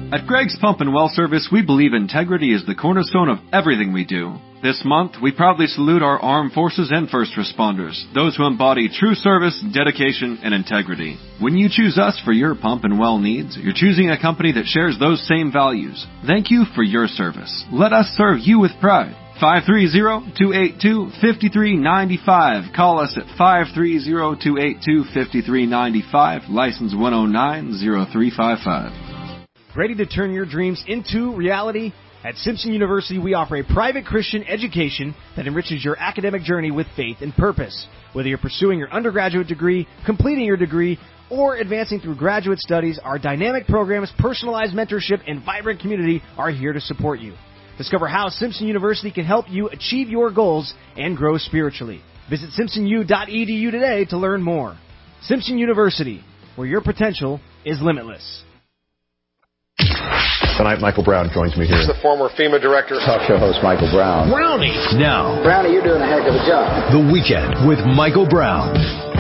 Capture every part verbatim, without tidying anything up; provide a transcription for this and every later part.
At Greg's Pump and Well Service, we believe integrity is the cornerstone of everything we do. This month, we proudly salute our armed forces and first responders, those who embody true service, dedication, and integrity. When you choose us for your pump and well needs, you're choosing a company that shares those same values. Thank you for your service. Let us serve you with pride. five three zero, two eight two, five three nine five. Call us at five three zero, two eight two, five three nine five, license one oh nine, oh three five five. Ready to turn your dreams into reality? At Simpson University, we offer a private Christian education that enriches your academic journey with faith and purpose. Whether you're pursuing your undergraduate degree, completing your degree, or advancing through graduate studies, our dynamic programs, personalized mentorship, and vibrant community are here to support you. Discover how Simpson University can help you achieve your goals and grow spiritually. Visit simpson u dot e d u today to learn more. Simpson University, where your potential is limitless. Tonight, Michael Brown joins me here. He's the former FEMA director. Talk show host Michael Brown. Brownie. Now. Brownie, you're doing a heck of a job. The Weekend with Michael Brown.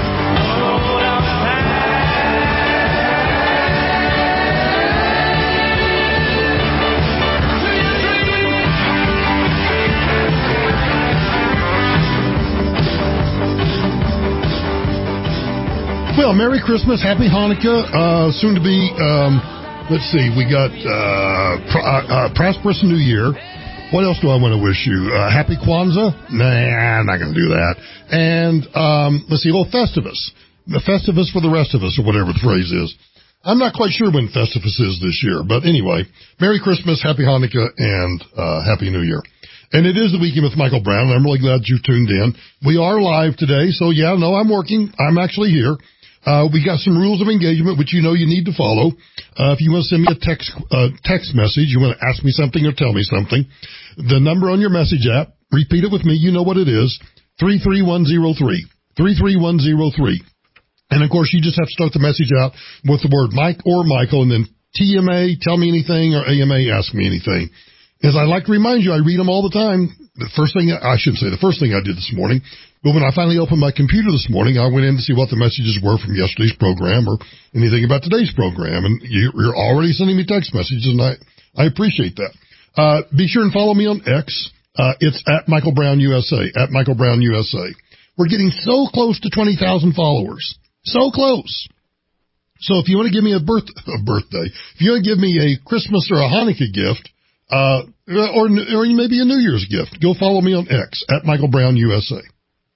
Well, Merry Christmas, Happy Hanukkah, uh, soon to be, um, let's see, we got uh, pr- uh, prosperous New Year. What else do I want to wish you? Uh, Happy Kwanzaa? Nah, I'm not going to do that. And um, let's see, oh, Festivus. The Festivus for the rest of us, or whatever the phrase is. I'm not quite sure when Festivus is this year, but anyway, Merry Christmas, Happy Hanukkah, and uh, Happy New Year. And it is the Weekend with Michael Brown, and I'm really glad you tuned in. We are live today, so yeah, no, I'm working. I'm actually here. Uh, we got some rules of engagement, which you know you need to follow. Uh, if you want to send me a text, uh, text message, you want to ask me something or tell me something, the number on your message app, repeat it with me, you know what it is, three three one zero three, three three one zero three. And of course, you just have to start the message out with the word Mike or Michael, and then T M A, tell me anything, or A M A, ask me anything. As I like to remind you, I read them all the time. The first thing, I shouldn't say the first thing I did this morning, but when I finally opened my computer this morning, I went in to see what the messages were from yesterday's program or anything about today's program. And you're already sending me text messages, and I, I appreciate that. Uh, be sure and follow me on X. Uh, it's at Michael Brown U S A, at Michael Brown U S A. We're getting so close to twenty thousand followers. So close. So if you want to give me a, birth, a birthday, if you want to give me a Christmas or a Hanukkah gift, uh, or, or maybe a New Year's gift, go follow me on X, at Michael Brown U S A.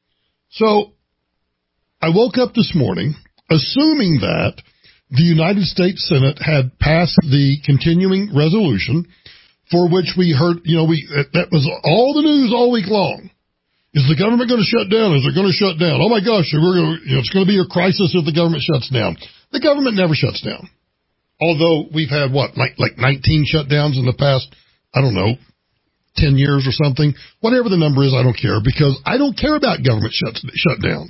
So, I woke up this morning assuming that the United States Senate had passed the continuing resolution for which we heard, you know, we that was all the news all week long. Is the government going to shut down? Is it going to shut down? Oh my gosh, we're going to, you know, it's going to be a crisis if the government shuts down. The government never shuts down. Although we've had, what, like, like nineteen shutdowns in the past, I don't know, ten years or something, whatever the number is, I don't care, because I don't care about government shuts, shutdowns.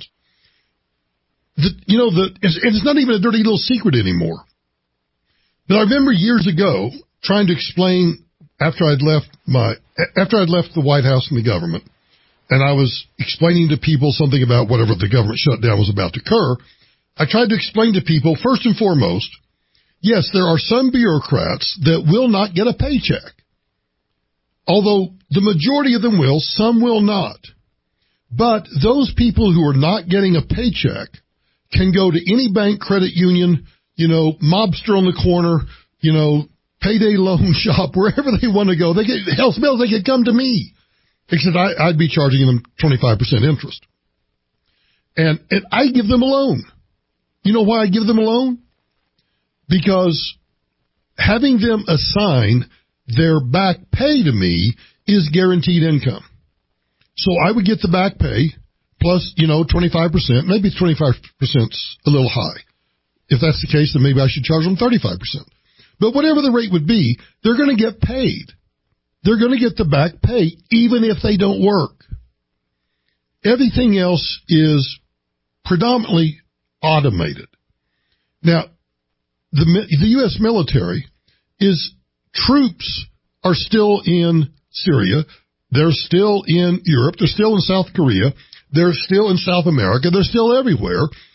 The, you know, the, it's, it's not even a dirty little secret anymore. But I remember years ago trying to explain after I'd left my, after I'd left the White House and the government, and I was explaining to people something about whatever the government shutdown was about to occur, I tried to explain to people, first and foremost, yes, there are some bureaucrats that will not get a paycheck. Although the majority of them will, some will not. But those people who are not getting a paycheck can go to any bank, credit union, you know, mobster on the corner, you know, payday loan shop, wherever they want to go. They get, hell, smells, they could come to me. Except I, I'd be charging them twenty-five percent interest. And, and I give them a loan. You know why I give them a loan? Because having them assign their back pay to me is guaranteed income. So I would get the back pay plus, you know, twenty-five percent. Maybe twenty-five percent's a little high. If that's the case, then maybe I should charge them thirty-five percent. But whatever the rate would be, they're going to get paid. They're going to get the back pay even if they don't work. Everything else is predominantly automated. Now, the, the U S military is troops are still in Syria. They're still in Europe. They're still in South Korea. They're still in South America. They're still everywhere.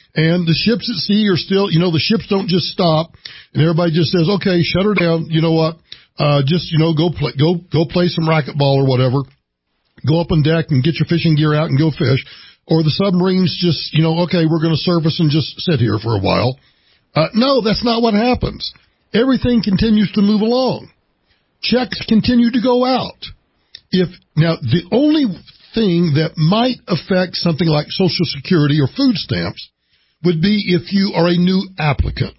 And the ships at sea are still, you know, the ships don't just stop, and everybody just says, okay, shut her down. You know what? Uh, just, you know, go play, go, go play some racquetball or whatever. Go up on deck and get your fishing gear out and go fish. Or the submarines just, you know, okay, we're going to surface and just sit here for a while. Uh, no, that's not what happens. Everything continues to move along. Checks continue to go out. If, now, the only thing that might affect something like Social Security or food stamps would be if you are a new applicant.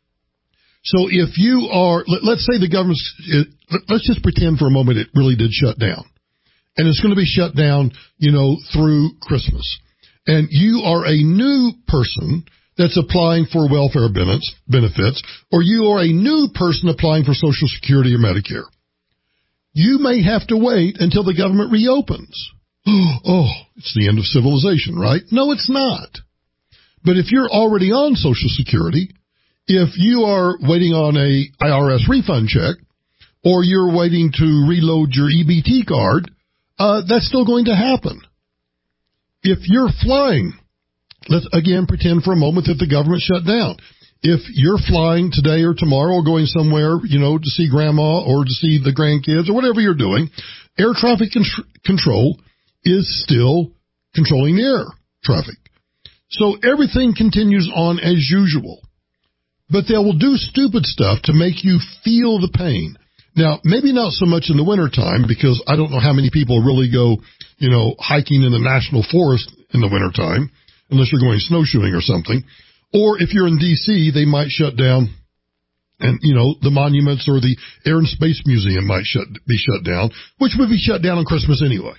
So if you are, let, let's say the government, let's just pretend for a moment it really did shut down. And it's going to be shut down, you know, through Christmas. And you are a new person that's applying for welfare benefits, or you are a new person applying for Social Security or Medicare. You may have to wait until the government reopens. Oh, it's the end of civilization, right? No, it's not. But if you're already on Social Security, if you are waiting on a I R S refund check, or you're waiting to reload your E B T card, uh, that's still going to happen. If you're flying, let's again pretend for a moment that the government shut down. If you're flying today or tomorrow or going somewhere, you know, to see grandma or to see the grandkids or whatever you're doing, air traffic con- control is still controlling the air traffic. So everything continues on as usual. But they will do stupid stuff to make you feel the pain. Now, maybe not so much in the wintertime, because I don't know how many people really go, you know, hiking in the national forest in the wintertime, unless you're going snowshoeing or something. Or if you're in D C, they might shut down, and, you know, the monuments or the Air and Space Museum might shut, be shut down, which would be shut down on Christmas anyway.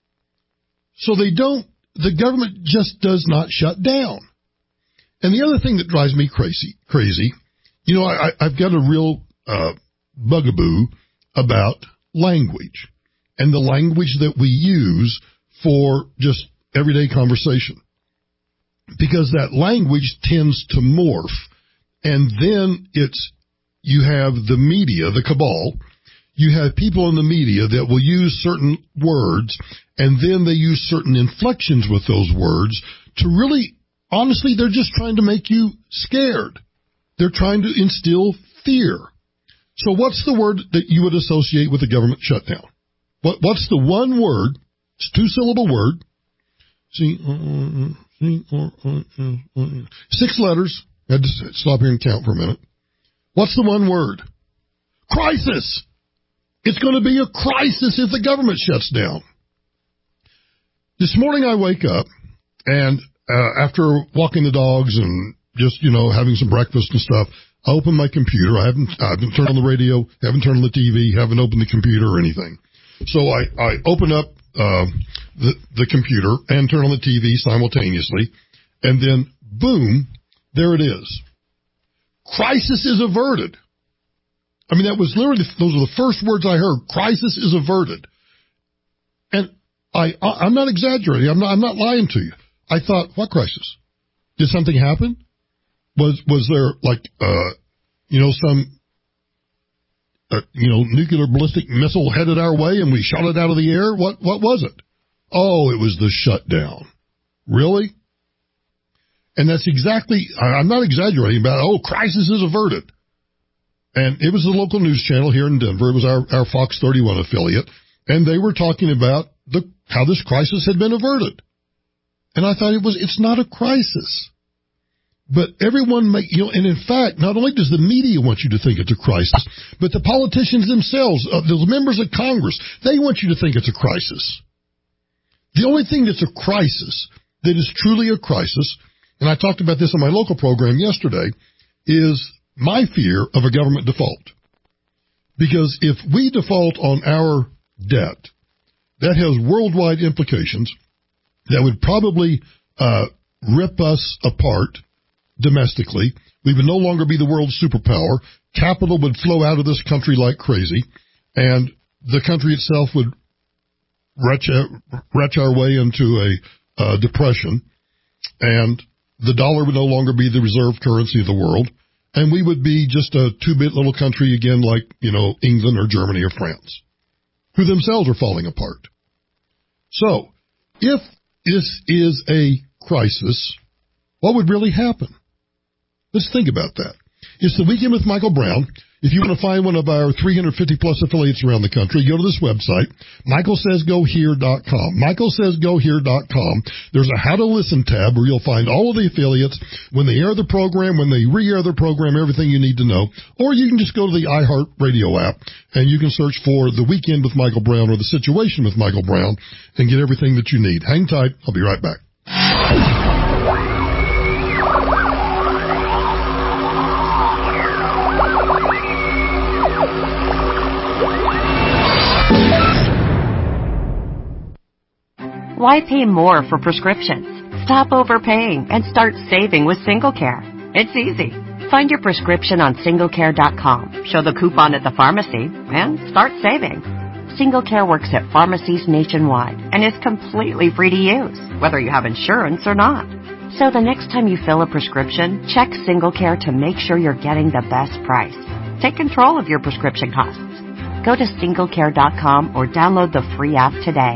So they don't, the government just does not shut down. And the other thing that drives me crazy, crazy, you know, I, I've got a real uh, bugaboo about language and the language that we use for just everyday conversation. Because that language tends to morph, and then it's, you have the media, the cabal, you have people in the media that will use certain words, and then they use certain inflections with those words to really, honestly, they're just trying to make you scared. They're trying to instill fear. So what's the word that you would associate with the government shutdown? What, what's the one word, it's a two-syllable word, see, uh, six letters. I had to stop here and count for a minute. What's the one word? Crisis. It's going to be a crisis if the government shuts down. This morning I wake up, and uh, after walking the dogs and just, you know, having some breakfast and stuff, I open my computer. I haven't, I haven't turned on the radio, haven't turned on the T V, haven't opened the computer or anything. So I, I open up Uh, the, the computer and turn on the T V simultaneously, and then, boom, there it is. Crisis is averted. I mean, that was literally, those are the first words I heard. Crisis is averted. And I, I, I'm not exaggerating. I'm not, I'm not lying to you. I thought, what crisis? Did something happen? Was, was there, like, uh, you know, some, Uh, you know, nuclear ballistic missile headed our way and we shot it out of the air? What what was it? Oh, it was the shutdown. Really? And that's exactly, I'm not exaggerating about, oh, crisis is averted. And it was the local news channel here in Denver. It was our, our Fox thirty-one affiliate. And they were talking about the how this crisis had been averted. And I thought it was, it's not a crisis. But everyone make, you know, and in fact, not only does the media want you to think it's a crisis, but the politicians themselves, uh, the members of Congress, they want you to think it's a crisis. The only thing that's a crisis, that is truly a crisis, and I talked about this on my local program yesterday, is my fear of a government default. Because if we default on our debt, that has worldwide implications that would probably uh, rip us apart domestically. We would no longer be the world's superpower. Capital would flow out of this country like crazy, and the country itself would retch, retch our way into a uh, depression, and the dollar would no longer be the reserve currency of the world, and we would be just a two-bit little country again like, you know, England or Germany or France, who themselves are falling apart. So, if this is a crisis, what would really happen? Let's think about that. It's the Weekend with Michael Brown. If you want to find one of our three hundred fifty plus affiliates around the country, go to this website, michael says go here dot com. michael says go here dot com. There's a How to Listen tab where you'll find all of the affiliates, when they air the program, when they re-air the program, everything you need to know. Or you can just go to the iHeartRadio app, and you can search for The Weekend with Michael Brown or The Situation with Michael Brown and get everything that you need. Hang tight. I'll be right back. Why pay more for prescriptions? Stop overpaying and start saving with SingleCare. It's easy. Find your prescription on single care dot com, show the coupon at the pharmacy, and start saving. SingleCare works at pharmacies nationwide and is completely free to use, whether you have insurance or not. So the next time you fill a prescription, check SingleCare to make sure you're getting the best price. Take control of your prescription costs. Go to single care dot com or download the free app today.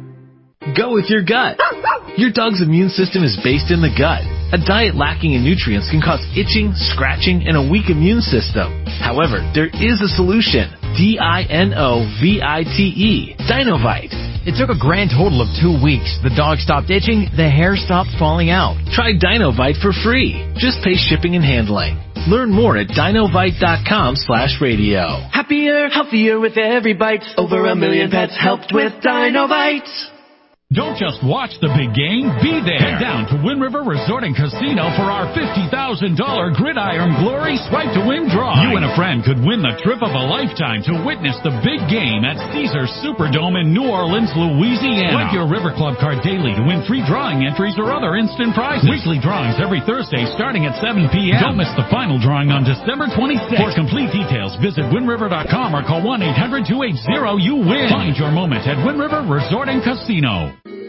Go with your gut. Your dog's immune system is based in the gut. A diet lacking in nutrients can cause itching, scratching, and a weak immune system. However, there is a solution. D I N O V I T E. Dinovite. It took a grand total of two weeks. The dog stopped itching, the hair stopped falling out. Try Dinovite for free. Just pay shipping and handling. Learn more at dinovite dot com slash radio. Happier, healthier with every bite. Over a million pets helped with Dinovite. Don't just watch the big game, be there. Head down to Wind River Resort and Casino for our fifty thousand dollars Gridiron Glory Swipe to Win draw. You and a friend could win the trip of a lifetime to witness the big game at Caesars Superdome in New Orleans, Louisiana. Swipe your River Club card daily to win free drawing entries or other instant prizes. Weekly drawings every Thursday starting at seven p.m. Don't miss the final drawing on December twenty-sixth. For complete details, visit wind river dot com or call one eight hundred two eight zero you win. Find your moment at Wind River Resort and Casino.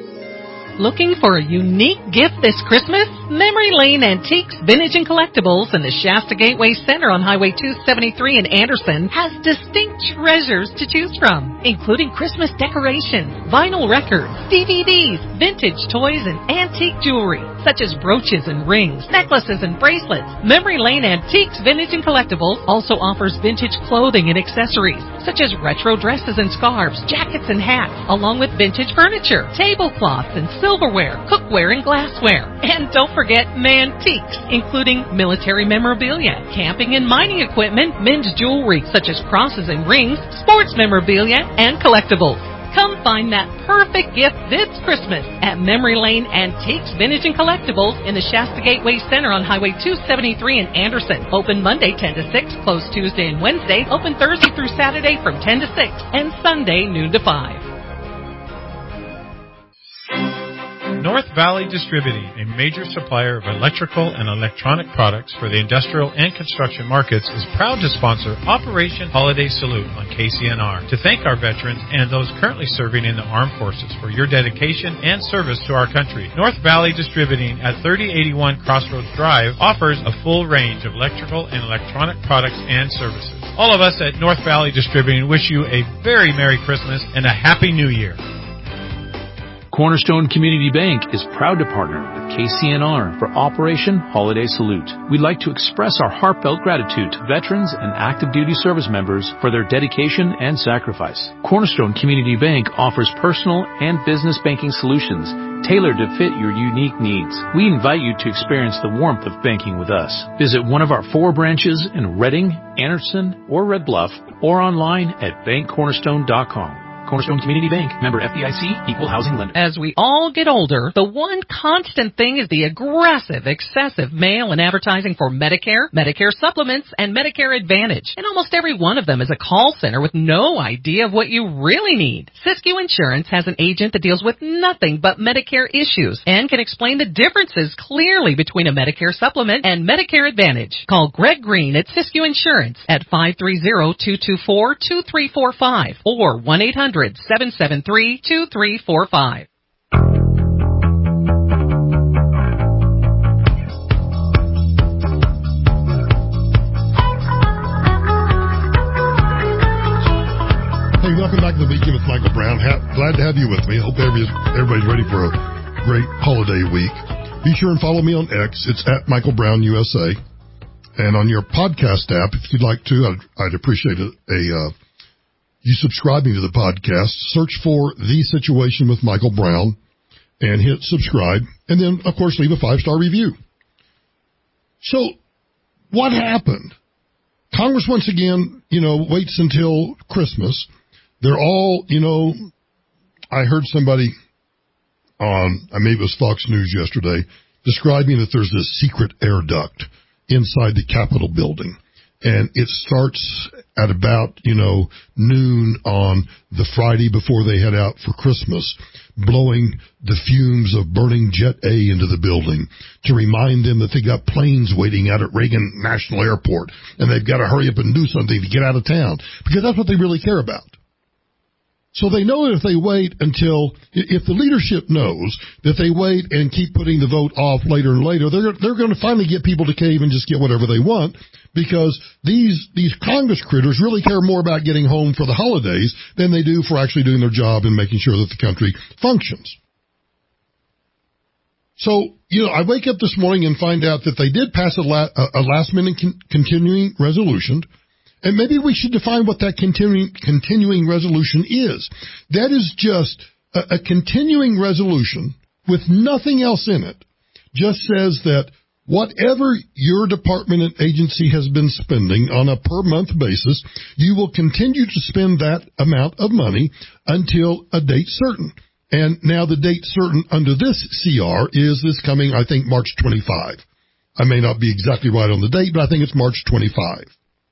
Looking for a unique gift this Christmas? Memory Lane Antiques, Vintage and Collectibles in the Shasta Gateway Center on Highway two seventy-three in Anderson has distinct treasures to choose from, including Christmas decorations, vinyl records, D V Ds, vintage toys, and antique jewelry, such as brooches and rings, necklaces and bracelets. Memory Lane Antiques, Vintage and Collectibles also offers vintage clothing and accessories, such as retro dresses and scarves, jackets and hats, along with vintage furniture, tablecloths and silverware, cookware, and glassware. And don't forget Mantiques, including military memorabilia, camping and mining equipment, men's jewelry such as crosses and rings, sports memorabilia, and collectibles. Come find that perfect gift this Christmas at Memory Lane Antiques, Vintage and Collectibles in the Shasta Gateway Center on Highway two seventy-three in Anderson. Open Monday ten to six, closed Tuesday and Wednesday, open Thursday through Saturday from ten to six, and Sunday noon to five. North Valley Distributing, a major supplier of electrical and electronic products for the industrial and construction markets, is proud to sponsor Operation Holiday Salute on K C N R to thank our veterans and those currently serving in the armed forces for your dedication and service to our country. North Valley Distributing at thirty eighty-one Crossroads Drive offers a full range of electrical and electronic products and services. All of us at North Valley Distributing wish you a very Merry Christmas and a Happy New Year. Cornerstone Community Bank is proud to partner with K C N R for Operation Holiday Salute. We'd like to express our heartfelt gratitude to veterans and active duty service members for their dedication and sacrifice. Cornerstone Community Bank offers personal and business banking solutions tailored to fit your unique needs. We invite you to experience the warmth of banking with us. Visit one of our four branches in Reading, Anderson, or Red Bluff, or online at bank cornerstone dot com. Cornerstone Community Bank, member F D I C, equal housing lender. As we all get older, the one constant thing is the aggressive, excessive mail and advertising for Medicare, Medicare supplements, and Medicare Advantage. And almost every one of them is a call center with no idea of what you really need. Siskiyou Insurance has an agent that deals with nothing but Medicare issues and can explain the differences clearly between a Medicare supplement and Medicare Advantage. Call Greg Green at Siskiyou Insurance at five three zero, two two four, two three four five or one eight hundred, seven seven three, two three four five. Hey, welcome back to the Weekend with Michael Brown. Ha- glad to have you with me. Hope everybody's ready for a great holiday week. Be sure and follow me on X. It's at Michael Brown U S A. And on your podcast app, if you'd like to, I'd, I'd appreciate a, a uh, you subscribing to the podcast. Search for The Situation with Michael Brown and hit subscribe. And then, of course, leave a five-star review. So, what happened? Congress, once again, you know, waits until Christmas. They're all, you know, I heard somebody on, I maybe it was Fox News yesterday, describing that there's this secret air duct inside the Capitol building. And it starts at about, you know, noon on the Friday before they head out for Christmas, blowing the fumes of burning Jet A into the building to remind them that they got planes waiting out at Reagan National Airport and they've got to hurry up and do something to get out of town, because that's what they really care about. So they know that if they wait until, if the leadership knows that they wait and keep putting the vote off later and later, they're, they're going to finally get people to cave and just get whatever they want, because these, these Congress critters really care more about getting home for the holidays than they do for actually doing their job and making sure that the country functions. So, you know, I wake up this morning and find out that they did pass a, la- a last minute con- continuing resolution. And maybe we should define what that continuing, continuing resolution is. That is just a, a continuing resolution with nothing else in it. Just says that whatever your department and agency has been spending on a per month basis, you will continue to spend that amount of money until a date certain. And now the date certain under this C R is this coming, I think, March twenty-fifth. I may not be exactly right on the date, but I think it's March twenty-fifth.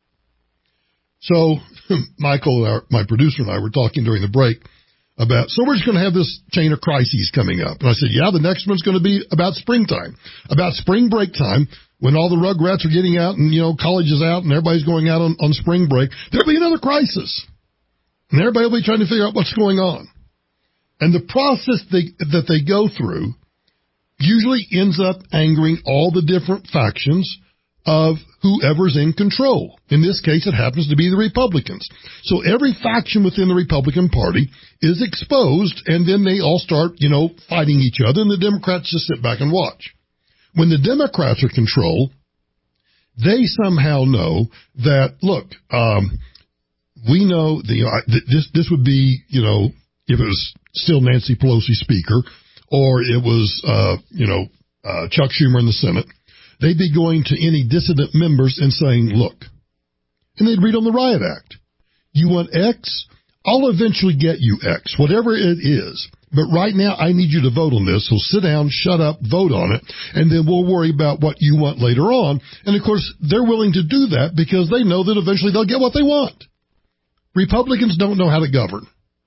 So, Michael, our, my producer, and I were talking during the break about, so we're just going to have this chain of crises coming up. And I said, yeah, the next one's going to be about springtime, about spring break time, when all the rugrats are getting out and, you know, college is out and everybody's going out on, on spring break. There'll be another crisis. And everybody will be trying to figure out what's going on. And the process they, that they go through usually ends up angering all the different factions of whoever's in control. In this case, it happens to be the Republicans. So every faction within the Republican Party is exposed, and then they all start, you know, fighting each other, and the Democrats just sit back and watch. When the Democrats are in control, they somehow know that, look, um, we know the, uh, this, this would be, you know, if it was still Nancy Pelosi Speaker, or it was, uh, you know, uh, Chuck Schumer in the Senate, they'd be going to any dissident members and saying, look, and they'd read on the Riot Act. You want X? I'll eventually get you X, whatever it is. But right now, I need you to vote on this. So sit down, shut up, vote on it, and then we'll worry about what you want later on. And, of course, they're willing to do that because they know that eventually they'll get what they want. Republicans don't know how to govern.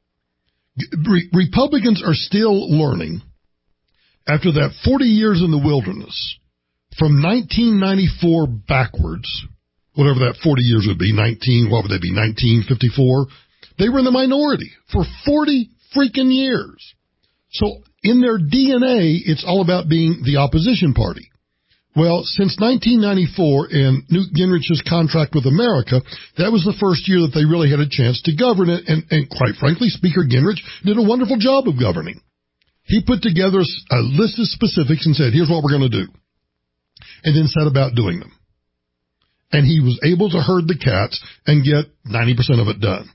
Re- Republicans are still learning, after that forty years in the wilderness, from nineteen ninety-four backwards, whatever that forty years would be, nineteen, what would they be, nineteen fifty-four? They were in the minority for forty freaking years. So in their D N A, it's all about being the opposition party. Well, since nineteen ninety-four and Newt Gingrich's contract with America, that was the first year that they really had a chance to govern it. And, and quite frankly, Speaker Gingrich did a wonderful job of governing. He put together a list of specifics and said, here's what we're going to do. And then set about doing them. And he was able to herd the cats and get ninety percent of it done.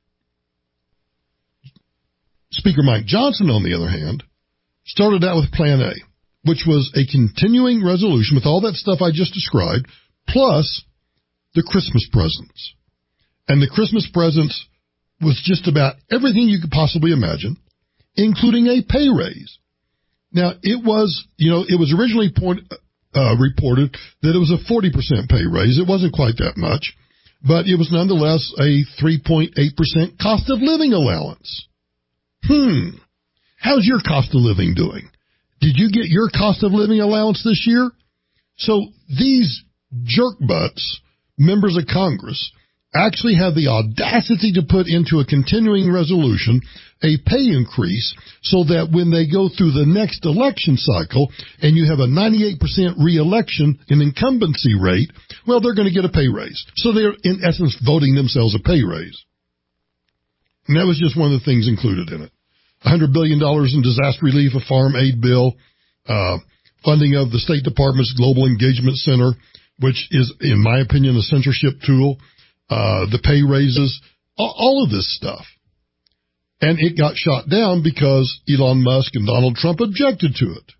Speaker Mike Johnson, on the other hand, started out with Plan A, which was a continuing resolution with all that stuff I just described, plus the Christmas presents. And the Christmas presents was just about everything you could possibly imagine, including a pay raise. Now, it was, you know, it was originally point, uh, reported that it was a forty percent pay raise. It wasn't quite that much, but it was nonetheless a three point eight percent cost of living allowance. Hmm. How's your cost of living doing? Did you get your cost of living allowance this year? So these jerk butts, members of Congress, actually have the audacity to put into a continuing resolution a pay increase so that when they go through the next election cycle and you have a ninety-eight percent re-election in incumbency rate, well, they're going to get a pay raise. So they're, in essence, voting themselves a pay raise. And that was just one of the things included in it. one hundred billion dollars in disaster relief, a farm aid bill, uh, funding of the State Department's Global Engagement Center, which is, in my opinion, a censorship tool, uh, the pay raises, all of this stuff. And it got shot down because Elon Musk and Donald Trump objected to it.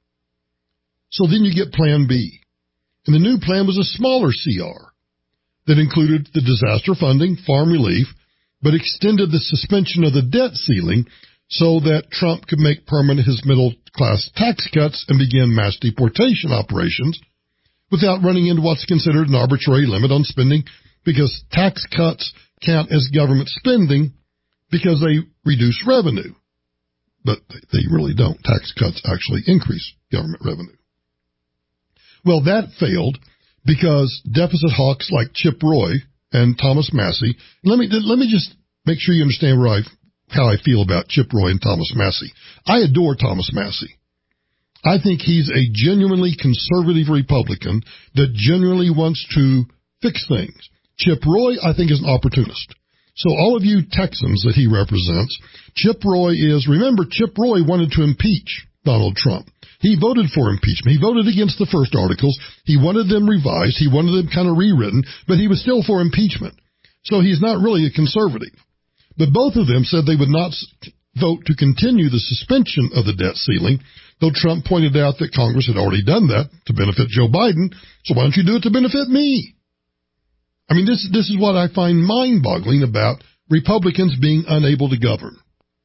So then you get Plan B. And the new plan was a smaller C R that included the disaster funding, farm relief, but extended the suspension of the debt ceiling so that Trump could make permanent his middle-class tax cuts and begin mass deportation operations without running into what's considered an arbitrary limit on spending, because tax cuts count as government spending because they reduce revenue. But they really don't. Tax cuts actually increase government revenue. Well, that failed because deficit hawks like Chip Roy and Thomas Massie. Let me let me just make sure you understand where I, how I feel about Chip Roy and Thomas Massie. I adore Thomas Massie. I think he's a genuinely conservative Republican that genuinely wants to fix things. Chip Roy, I think, is an opportunist. So all of you Texans that he represents, Chip Roy is, remember, Chip Roy wanted to impeach Donald Trump. He voted for impeachment. He voted against the first articles. He wanted them revised. He wanted them kind of rewritten, but he was still for impeachment. So he's not really a conservative. But both of them said they would not vote to continue the suspension of the debt ceiling, though Trump pointed out that Congress had already done that to benefit Joe Biden. So why don't you do it to benefit me? I mean, this, this is what I find mind-boggling about Republicans being unable to govern.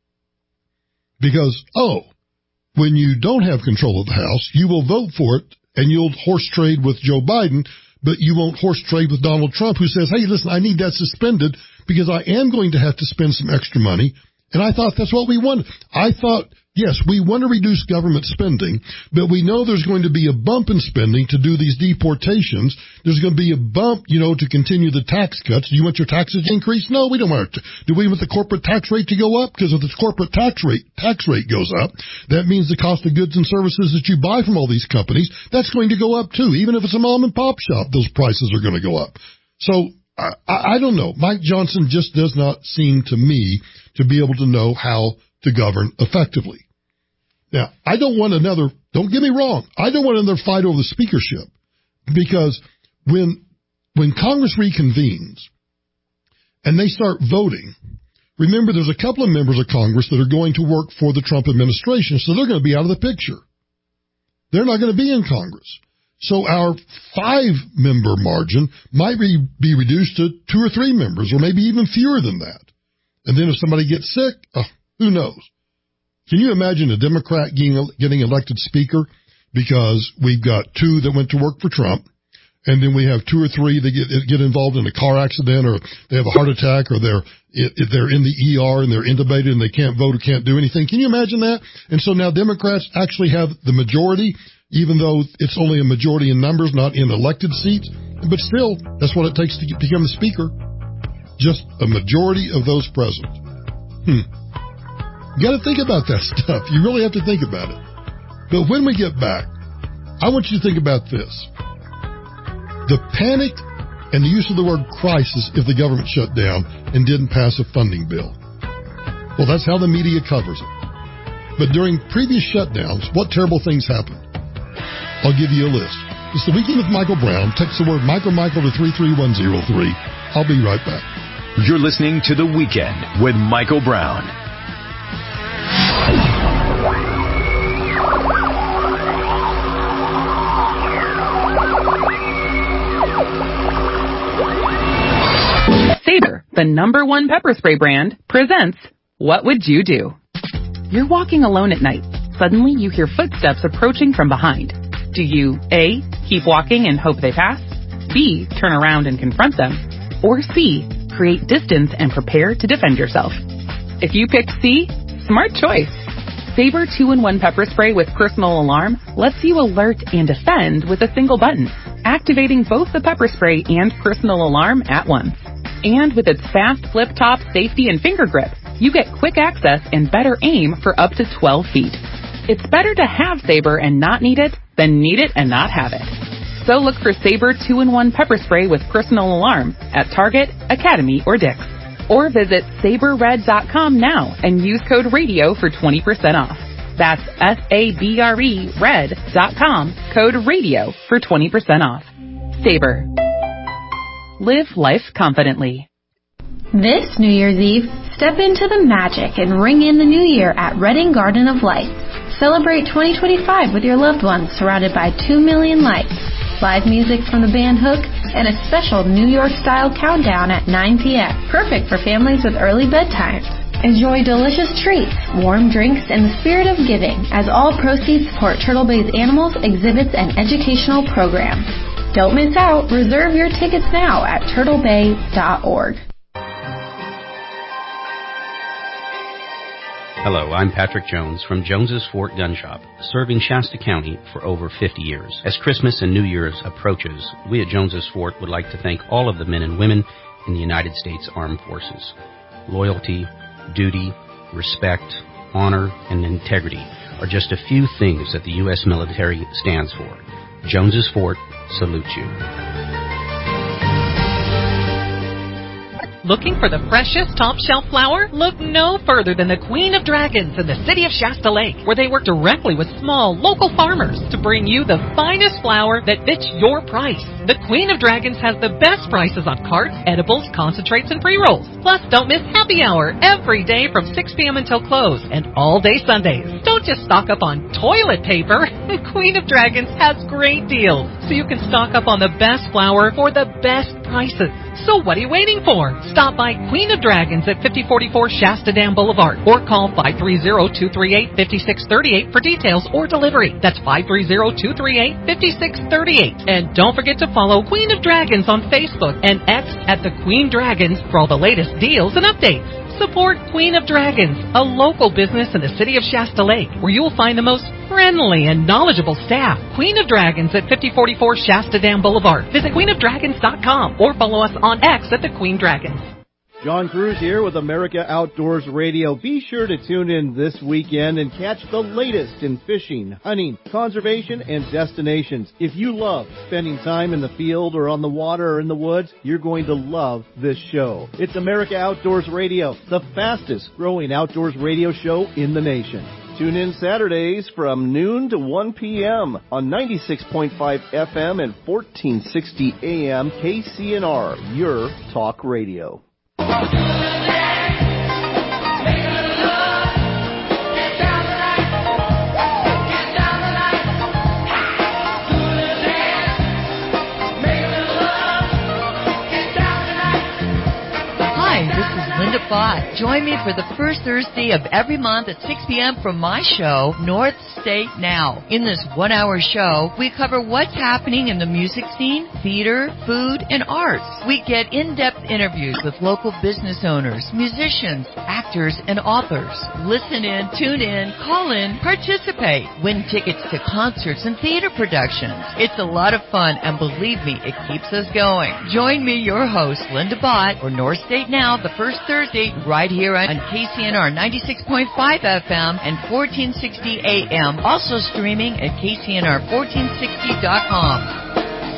Because, oh, when you don't have control of the House, you will vote for it, and you'll horse trade with Joe Biden, but you won't horse trade with Donald Trump, who says, hey, listen, I need that suspended because I am going to have to spend some extra money. And I thought that's what we wanted. I thought, yes, we want to reduce government spending, but we know there's going to be a bump in spending to do these deportations. There's going to be a bump, you know, to continue the tax cuts. Do you want your taxes to increase? No, we don't want it to. Do we want the corporate tax rate to go up? Because if the corporate tax rate tax rate goes up, that means the cost of goods and services that you buy from all these companies, that's going to go up too. Even if it's a mom and pop shop, those prices are going to go up. So I, I don't know. Mike Johnson just does not seem to me to be able to know how to govern effectively. Now, I don't want another, don't get me wrong, I don't want another fight over the speakership, because when when Congress reconvenes and they start voting, remember there's a couple of members of Congress that are going to work for the Trump administration, so they're going to be out of the picture. They're not going to be in Congress. So our five-member margin might be, be reduced to two or three members, or maybe even fewer than that. And then if somebody gets sick, oh, who knows? Can you imagine a Democrat getting, getting elected speaker because we've got two that went to work for Trump, and then we have two or three that get, get involved in a car accident, or they have a heart attack, or they're they're in the E R and they're intubated and they can't vote or can't do anything? Can you imagine that? And so now Democrats actually have the majority, even though it's only a majority in numbers, not in elected seats. But still, that's what it takes to become the speaker. Just a majority of those present. Hmm. You got to think about that stuff. You really have to think about it. But when we get back, I want you to think about this. The panic and the use of the word crisis if the government shut down and didn't pass a funding bill. Well, that's how the media covers it. But during previous shutdowns, what terrible things happened? I'll give you a list. It's the Weekend with Michael Brown. Text the word Michael Michael to three three one zero three. I'll be right back. You're listening to The Weekend with Michael Brown. Sabre, the number one pepper spray brand, presents What Would You Do? You're walking alone at night. Suddenly, you hear footsteps approaching from behind. Do you A, keep walking and hope they pass? B, turn around and confront them? Or C, create distance and prepare to defend yourself? If you picked C, smart choice. Sabre two in one pepper spray with personal alarm lets you alert and defend with a single button, activating both the pepper spray and personal alarm at once. And with its fast flip-top safety and finger grip, you get quick access and better aim for up to twelve feet. It's better to have Sabre and not need it than need it and not have it. So look for Sabre two in one pepper spray with personal alarm at Target, Academy, or Dick's. Or visit sabre red dot com now and use code RADIO for twenty percent off. That's S A B R E red dot com, code radio for twenty percent off. Sabre. Live life confidently. This New Year's Eve, step into the magic and ring in the new year at Redding Garden of Light. Celebrate twenty twenty-five with your loved ones surrounded by two million lights, live music from the band Hook, and a special New York-style countdown at nine p.m. Perfect for families with early bedtimes. Enjoy delicious treats, warm drinks, and the spirit of giving, as all proceeds support Turtle Bay's animals, exhibits, and educational programs. Don't miss out. Reserve your tickets now at turtle bay dot org. Hello, I'm Patrick Jones from Jones's Fort Gun Shop, serving Shasta County for over fifty years. As Christmas and New Year's approaches, we at Jones's Fort would like to thank all of the men and women in the United States Armed Forces. Loyalty, duty, respect, honor, and integrity are just a few things that the U S military stands for. Jones's Fort salutes you. Looking for the freshest top-shelf flour? Look no further than the Queen of Dragons in the city of Shasta Lake, where they work directly with small, local farmers to bring you the finest flour that fits your price. The Queen of Dragons has the best prices on carts, edibles, concentrates, and pre-rolls. Plus, don't miss happy hour every day from six p.m. until close, and all day Sundays. Don't just stock up on toilet paper. Queen of Dragons has great deals, so you can stock up on the best flour for the best prices. So what are you waiting for? Stop by Queen of Dragons at fifty forty-four Shasta Dam Boulevard or call five three zero, two three eight, five six three eight for details or delivery. That's five three zero, two three eight, five six three eight. And don't forget to follow Queen of Dragons on Facebook and X at the Queen Dragons for all the latest deals and updates. Support Queen of Dragons, a local business in the city of Shasta Lake, where you will find the most friendly and knowledgeable staff. Queen of Dragons at fifty forty-four Shasta Dam Boulevard. Visit queen of dragons dot com or follow us on X at the Queen Dragons. John Cruz here with America Outdoors Radio. Be sure to tune in this weekend and catch the latest in fishing, hunting, conservation, and destinations. If you love spending time in the field or on the water or in the woods, you're going to love this show. It's America Outdoors Radio, the fastest growing outdoors radio show in the nation. Tune in Saturdays from noon to one p.m. on ninety-six point five F M and fourteen sixty A M K C N R, your talk radio. Linda Bott. Join me for the first Thursday of every month at six p.m. from my show, North State Now. In this one-hour show, we cover what's happening in the music scene, theater, food, and arts. We get in-depth interviews with local business owners, musicians, actors, and authors. Listen in, tune in, call in, participate, win tickets to concerts and theater productions. It's a lot of fun, and believe me, it keeps us going. Join me, your host, Linda Bott, for North State Now, the first Thursday, right here on K C N R ninety-six point five F M and fourteen sixty A M. Also streaming at K C N R fourteen sixty dot com.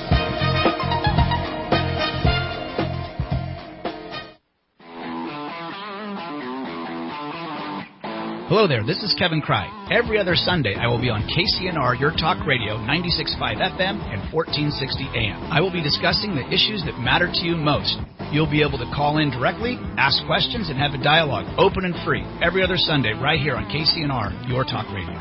Hello there, this is Kevin Cry. Every other Sunday, I will be on K C N R, your talk radio, ninety-six point five F M and fourteen sixty A M. I will be discussing the issues that matter to you most. You'll be able to call in directly, ask questions, and have a dialogue, open and free, every other Sunday right here on K C N R, your talk radio.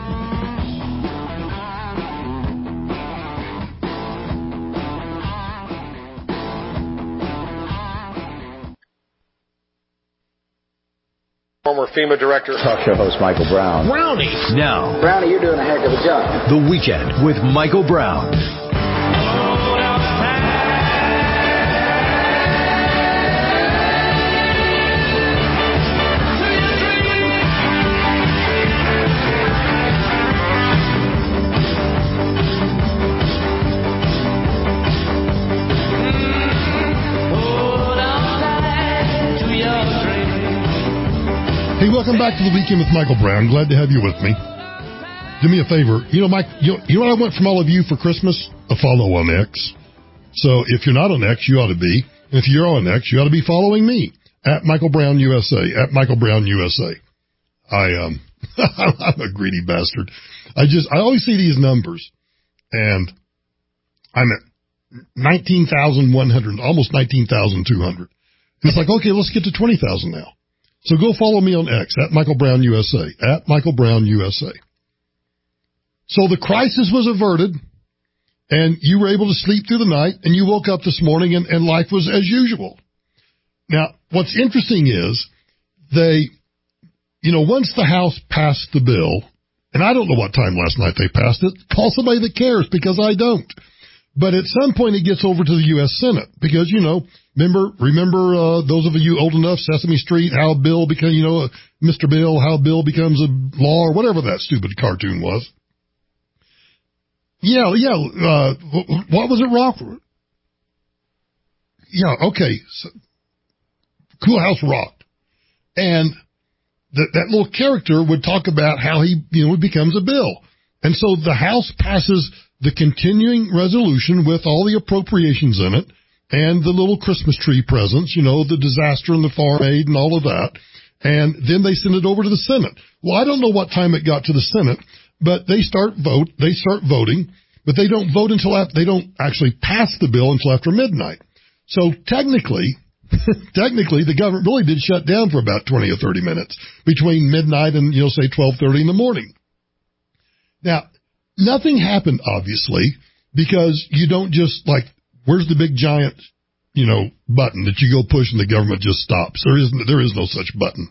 Former FEMA director. Talk show host Michael Brown. Brownie. Now. Brownie, you're doing a heck of a job. The Weekend with Michael Brown. Hey, welcome back to the Weekend with Michael Brown. Glad to have you with me. Do me a favor. You know, Mike, you know, you know what I want from all of you for Christmas? A follow on X. So if you're not on X, you ought to be. And if you're on X, you ought to be following me at Michael Brown U S A, at Michael Brown U S A. I, um, I'm a greedy bastard. I just, I always see these numbers, and I'm at nineteen thousand one hundred, almost nineteen thousand two hundred. And it's like, okay, let's get to twenty thousand now. So go follow me on X, at Michael Brown U S A, at Michael Brown U S A. So the crisis was averted, and you were able to sleep through the night, and you woke up this morning, and, and life was as usual. Now, what's interesting is they, you know, once the House passed the bill, and I don't know what time last night they passed it, call somebody that cares, because I don't. But at some point it gets over to the U S Senate, because, you know, remember, remember, uh, those of you old enough, Sesame Street, how Bill became, you know, uh, Mister Bill, how Bill becomes a law, or whatever that stupid cartoon was. Yeah, yeah, uh, what was it, Rock? Yeah, okay. So, Cool House rocked. And that, that little character would talk about how he, you know, becomes a bill. And so the House passes the continuing resolution with all the appropriations in it and the little Christmas tree presents, you know, the disaster and the farm aid and all of that. And then they send it over to the Senate. Well, I don't know what time it got to the Senate, but they start vote, they start voting, but they don't vote until after, they don't actually pass the bill until after midnight. So technically, technically the government really did shut down for about twenty or thirty minutes between midnight and, you know, say twelve thirty in the morning. Now, nothing happened, obviously, because you don't just, like, where's the big giant, you know, button that you go push and the government just stops? There isn't, there is no such button.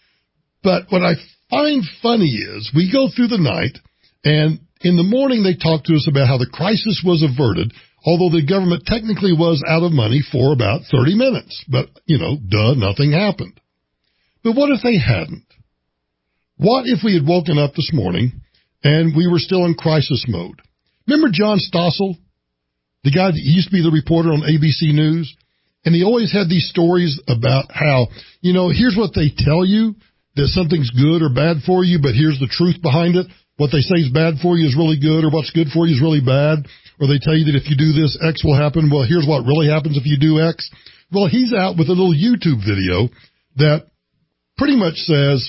But what I find funny is we go through the night, and in the morning they talk to us about how the crisis was averted, although the government technically was out of money for about thirty minutes. But, you know, duh, nothing happened. But what if they hadn't? What if we had woken up this morning and we were still in crisis mode? Remember John Stossel, the guy that used to be the reporter on A B C News? And he always had these stories about how, you know, here's what they tell you, that something's good or bad for you, but here's the truth behind it. What they say is bad for you is really good, or what's good for you is really bad. Or they tell you that if you do this, X will happen. Well, here's what really happens if you do X. Well, he's out with a little YouTube video that pretty much says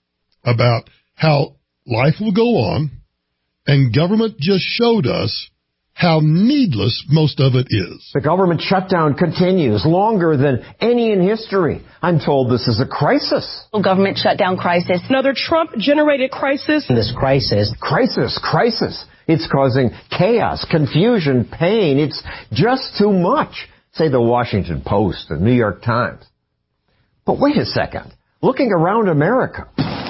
about how life will go on, and government just showed us how needless most of it is. The government shutdown continues longer than any in history. I'm told this is a crisis. Government shutdown crisis. Another Trump-generated crisis. This crisis. Crisis, crisis. It's causing chaos, confusion, pain. It's just too much, say the Washington Post, the New York Times. But wait a second. Looking around America.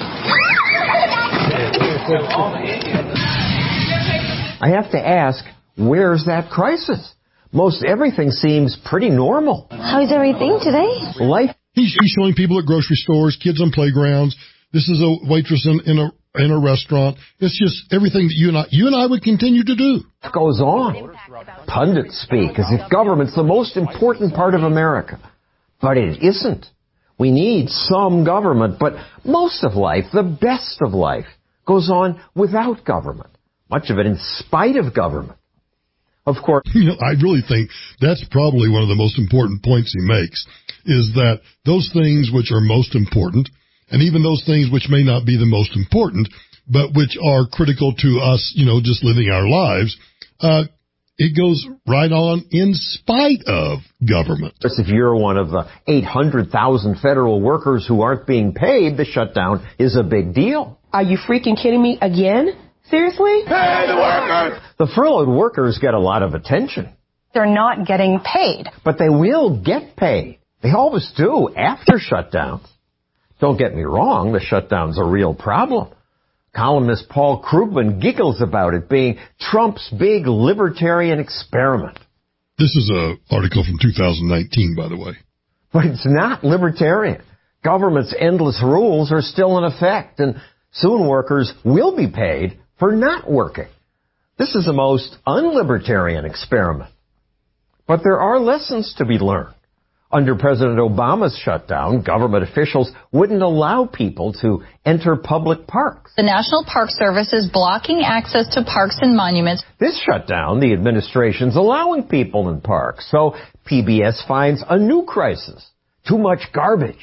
I have to ask, where's that crisis? Most everything seems pretty normal. How's everything today? Life. He's, he's showing people at grocery stores, kids on playgrounds. This is a waitress in, in a in a restaurant. It's just everything that you and I, you and I would continue to do. It goes on. Pundits speak as if government's the most important part of America. But it isn't. We need some government, but most of life, the best of life, goes on without government. Much of it in spite of government. Of course. You know, I really think that's probably one of the most important points he makes, is that those things which are most important, and even those things which may not be the most important, but which are critical to us, you know, just living our lives, uh, it goes right on in spite of government. If you're one of the eight hundred thousand federal workers who aren't being paid, the shutdown is a big deal. Are you freaking kidding me again? Seriously? Pay the workers! The furloughed workers get a lot of attention. They're not getting paid. But they will get paid. They always do after shutdowns. Don't get me wrong, the shutdown's a real problem. Columnist Paul Krugman giggles about it being Trump's big libertarian experiment. This is an article from two thousand nineteen, by the way. But it's not libertarian. Government's endless rules are still in effect, and soon workers will be paid for not working. This is the most unlibertarian experiment. But there are lessons to be learned. Under President Obama's shutdown, government officials wouldn't allow people to enter public parks. The National Park Service is blocking access to parks and monuments. This shutdown, the administration's allowing people in parks. So P B S finds a new crisis. Too much garbage.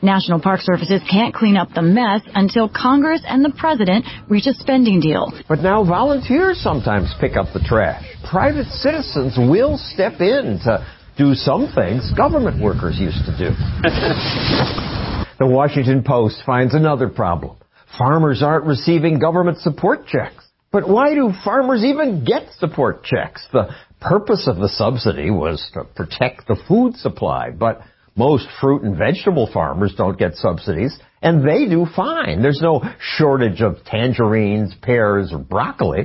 National Park Services can't clean up the mess until Congress and the president reach a spending deal. But now volunteers sometimes pick up the trash. Private citizens will step in to do some things government workers used to do. The Washington Post finds another problem. Farmers aren't receiving government support checks. But why do farmers even get support checks? The purpose of the subsidy was to protect the food supply, but most fruit and vegetable farmers don't get subsidies, and they do fine. There's no shortage of tangerines, pears, or broccoli.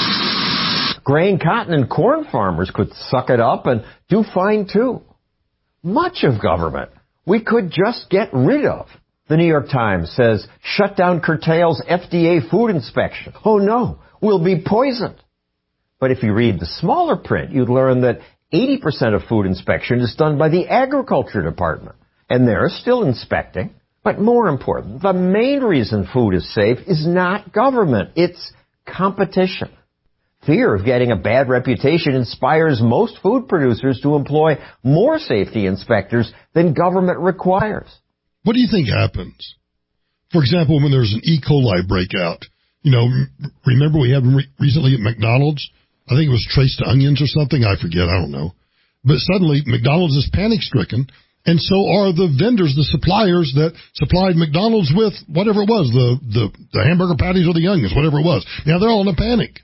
Grain, cotton, and corn farmers could suck it up and do fine too. Much of government we could just get rid of. The New York Times says shutdown curtails F D A food inspection. Oh no, we'll be poisoned. But if you read the smaller print, you'd learn that eighty percent of food inspection is done by the Agriculture Department. And they're still inspecting. But more important, the main reason food is safe is not government. It's competition. Fear of getting a bad reputation inspires most food producers to employ more safety inspectors than government requires. What do you think happens? For example, when there's an E. coli breakout, you know, remember we had re- recently at McDonald's? I think it was traced to onions or something. I forget. I don't know. But suddenly McDonald's is panic-stricken, and so are the vendors, the suppliers that supplied McDonald's with whatever it was, the, the, the hamburger patties or the onions, whatever it was. Now they're all in a panic.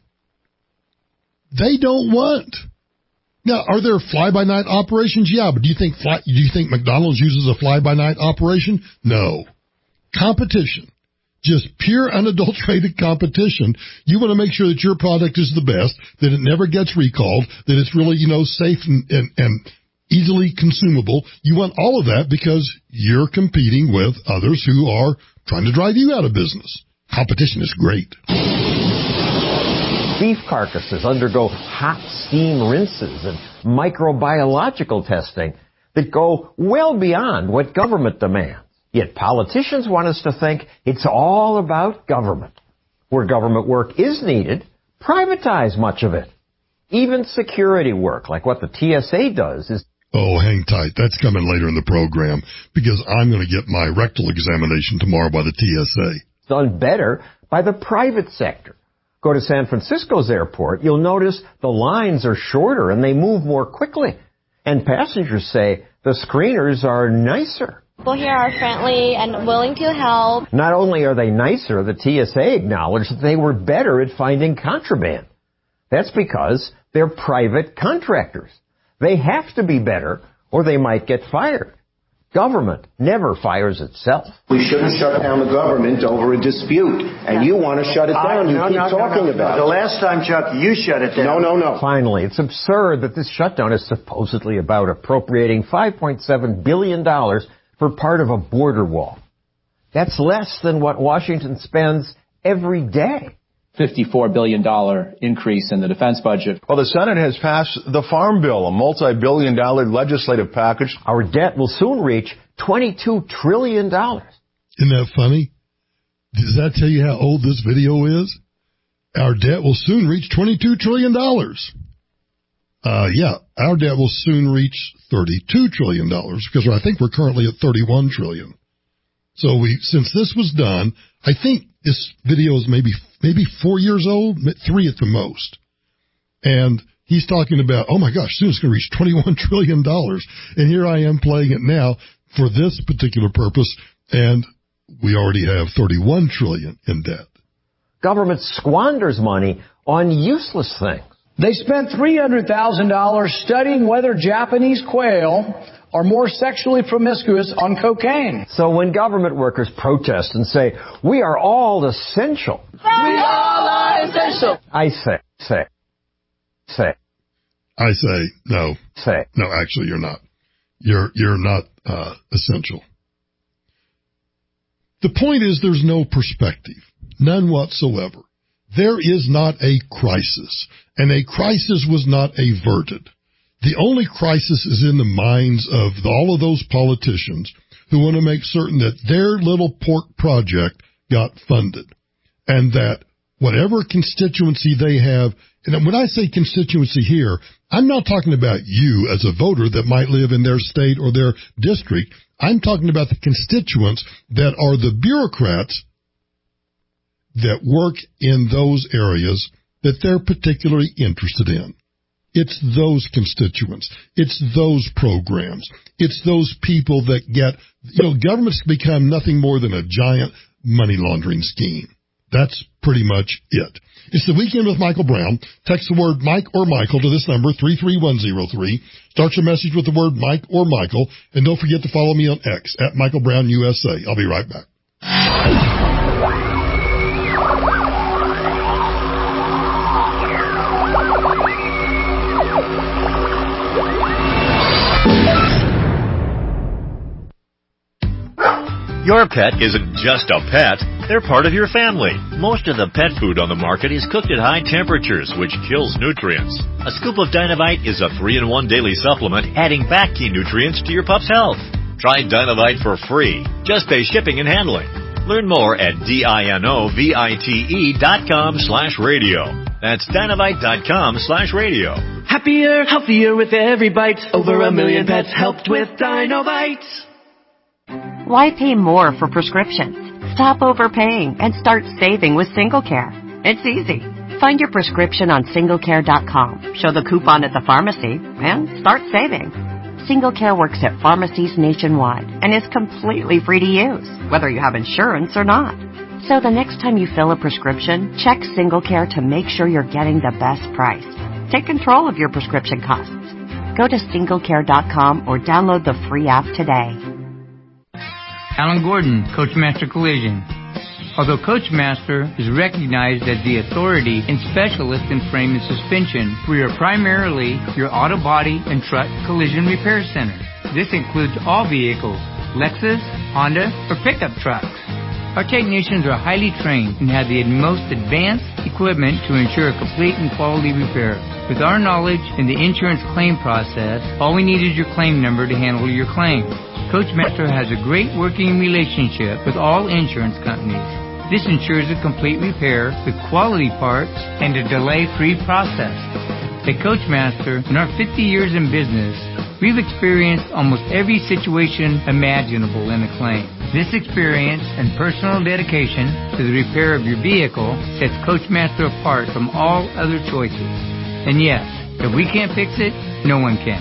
They don't want. Now, are there fly-by-night operations? Yeah, but do you think fly, do you think McDonald's uses a fly-by-night operation? No. Competition. Just pure unadulterated competition. You want to make sure that your product is the best, that it never gets recalled, that it's really, you know, safe and, and, and easily consumable. You want all of that because you're competing with others who are trying to drive you out of business. Competition is great. Beef carcasses undergo hot steam rinses and microbiological testing that go well beyond what government demands. Yet politicians want us to think it's all about government. Where government work is needed, privatize much of it. Even security work, like what the T S A does, is... Oh, hang tight. That's coming later in the program, because I'm going to get my rectal examination tomorrow by the T S A. Done better by the private sector. Go to San Francisco's airport, you'll notice the lines are shorter and they move more quickly. And passengers say the screeners are nicer. People here are friendly and willing to help. Not only are they nicer, the T S A acknowledged that they were better at finding contraband. That's because they're private contractors. They have to be better or they might get fired. Government never fires itself. We shouldn't shut down the government over a dispute, and you want to shut it down. You no, keep no, talking no, no. about it. The last time, Chuck, you shut it down. No, no, no. Finally, it's absurd that this shutdown is supposedly about appropriating five point seven billion dollars for part of a border wall. That's less than what Washington spends every day. fifty-four billion dollars increase in the defense budget. Well, the Senate has passed the Farm Bill, a multi-billion dollar legislative package. Our debt will soon reach twenty-two trillion dollars. Isn't that funny? Does that tell you how old this video is? Our debt will soon reach twenty-two trillion dollars. Uh, yeah, our debt will soon reach thirty-two trillion dollars because I think we're currently at thirty-one trillion dollars. So we, since this was done, I think this video is maybe, maybe four years old, three at the most. And he's talking about, oh my gosh, soon it's going to reach twenty-one trillion dollars. And here I am playing it now for this particular purpose. And we already have thirty-one trillion dollars in debt. Government squanders money on useless things. They spent three hundred thousand dollars studying whether Japanese quail are more sexually promiscuous on cocaine. So when government workers protest and say, we are all essential. We all are essential. I say, say, say. I say, no. Say. No, actually, you're not. You're, you're not, uh, essential. The point is there's no perspective. None whatsoever. There is not a crisis. And a crisis was not averted. The only crisis is in the minds of all of those politicians who want to make certain that their little pork project got funded and that whatever constituency they have, and when I say constituency here, I'm not talking about you as a voter that might live in their state or their district. I'm talking about the constituents that are the bureaucrats that work in those areas that they're particularly interested in. It's those constituents. It's those programs. It's those people that get, you know, government's become nothing more than a giant money laundering scheme. That's pretty much it. It's the Weekend with Michael Brown. Text the word Mike or Michael to this number, three three one zero three. Start your message with the word Mike or Michael. And don't forget to follow me on X, at Michael Brown U S A. I'll be right back. Your pet isn't just a pet. They're part of your family. Most of the pet food on the market is cooked at high temperatures, which kills nutrients. A scoop of Dinovite is a three in one daily supplement, adding back key nutrients to your pup's health. Try Dinovite for free. Just pay shipping and handling. Learn more at D-I-N-O-V-I-T-E dot com slash radio. That's Dinovite dot com slash radio. Happier, healthier with every bite. Over a million pets helped with Dinovite. Why pay more for prescriptions? Stop overpaying and start saving with SingleCare. It's easy. Find your prescription on single care dot com, show the coupon at the pharmacy, and start saving. SingleCare works at pharmacies nationwide and is completely free to use, whether you have insurance or not. So the next time you fill a prescription, check SingleCare to make sure you're getting the best price. Take control of your prescription costs. Go to single care dot com or download the free app today. Alan Gordon, Coachmaster Collision. Although Coachmaster is recognized as the authority and specialist in frame and suspension, we are primarily your auto body and truck collision repair center. This includes all vehicles, Lexus, Honda, or pickup trucks. Our technicians are highly trained and have the most advanced equipment to ensure a complete and quality repair. With our knowledge in the insurance claim process, all we need is your claim number to handle your claim. Coachmaster has a great working relationship with all insurance companies. This ensures a complete repair with quality parts and a delay-free process. At Coachmaster, in our fifty years in business, we've experienced almost every situation imaginable in a claim. This experience and personal dedication to the repair of your vehicle sets Coachmaster apart from all other choices. And yes, if we can't fix it, no one can.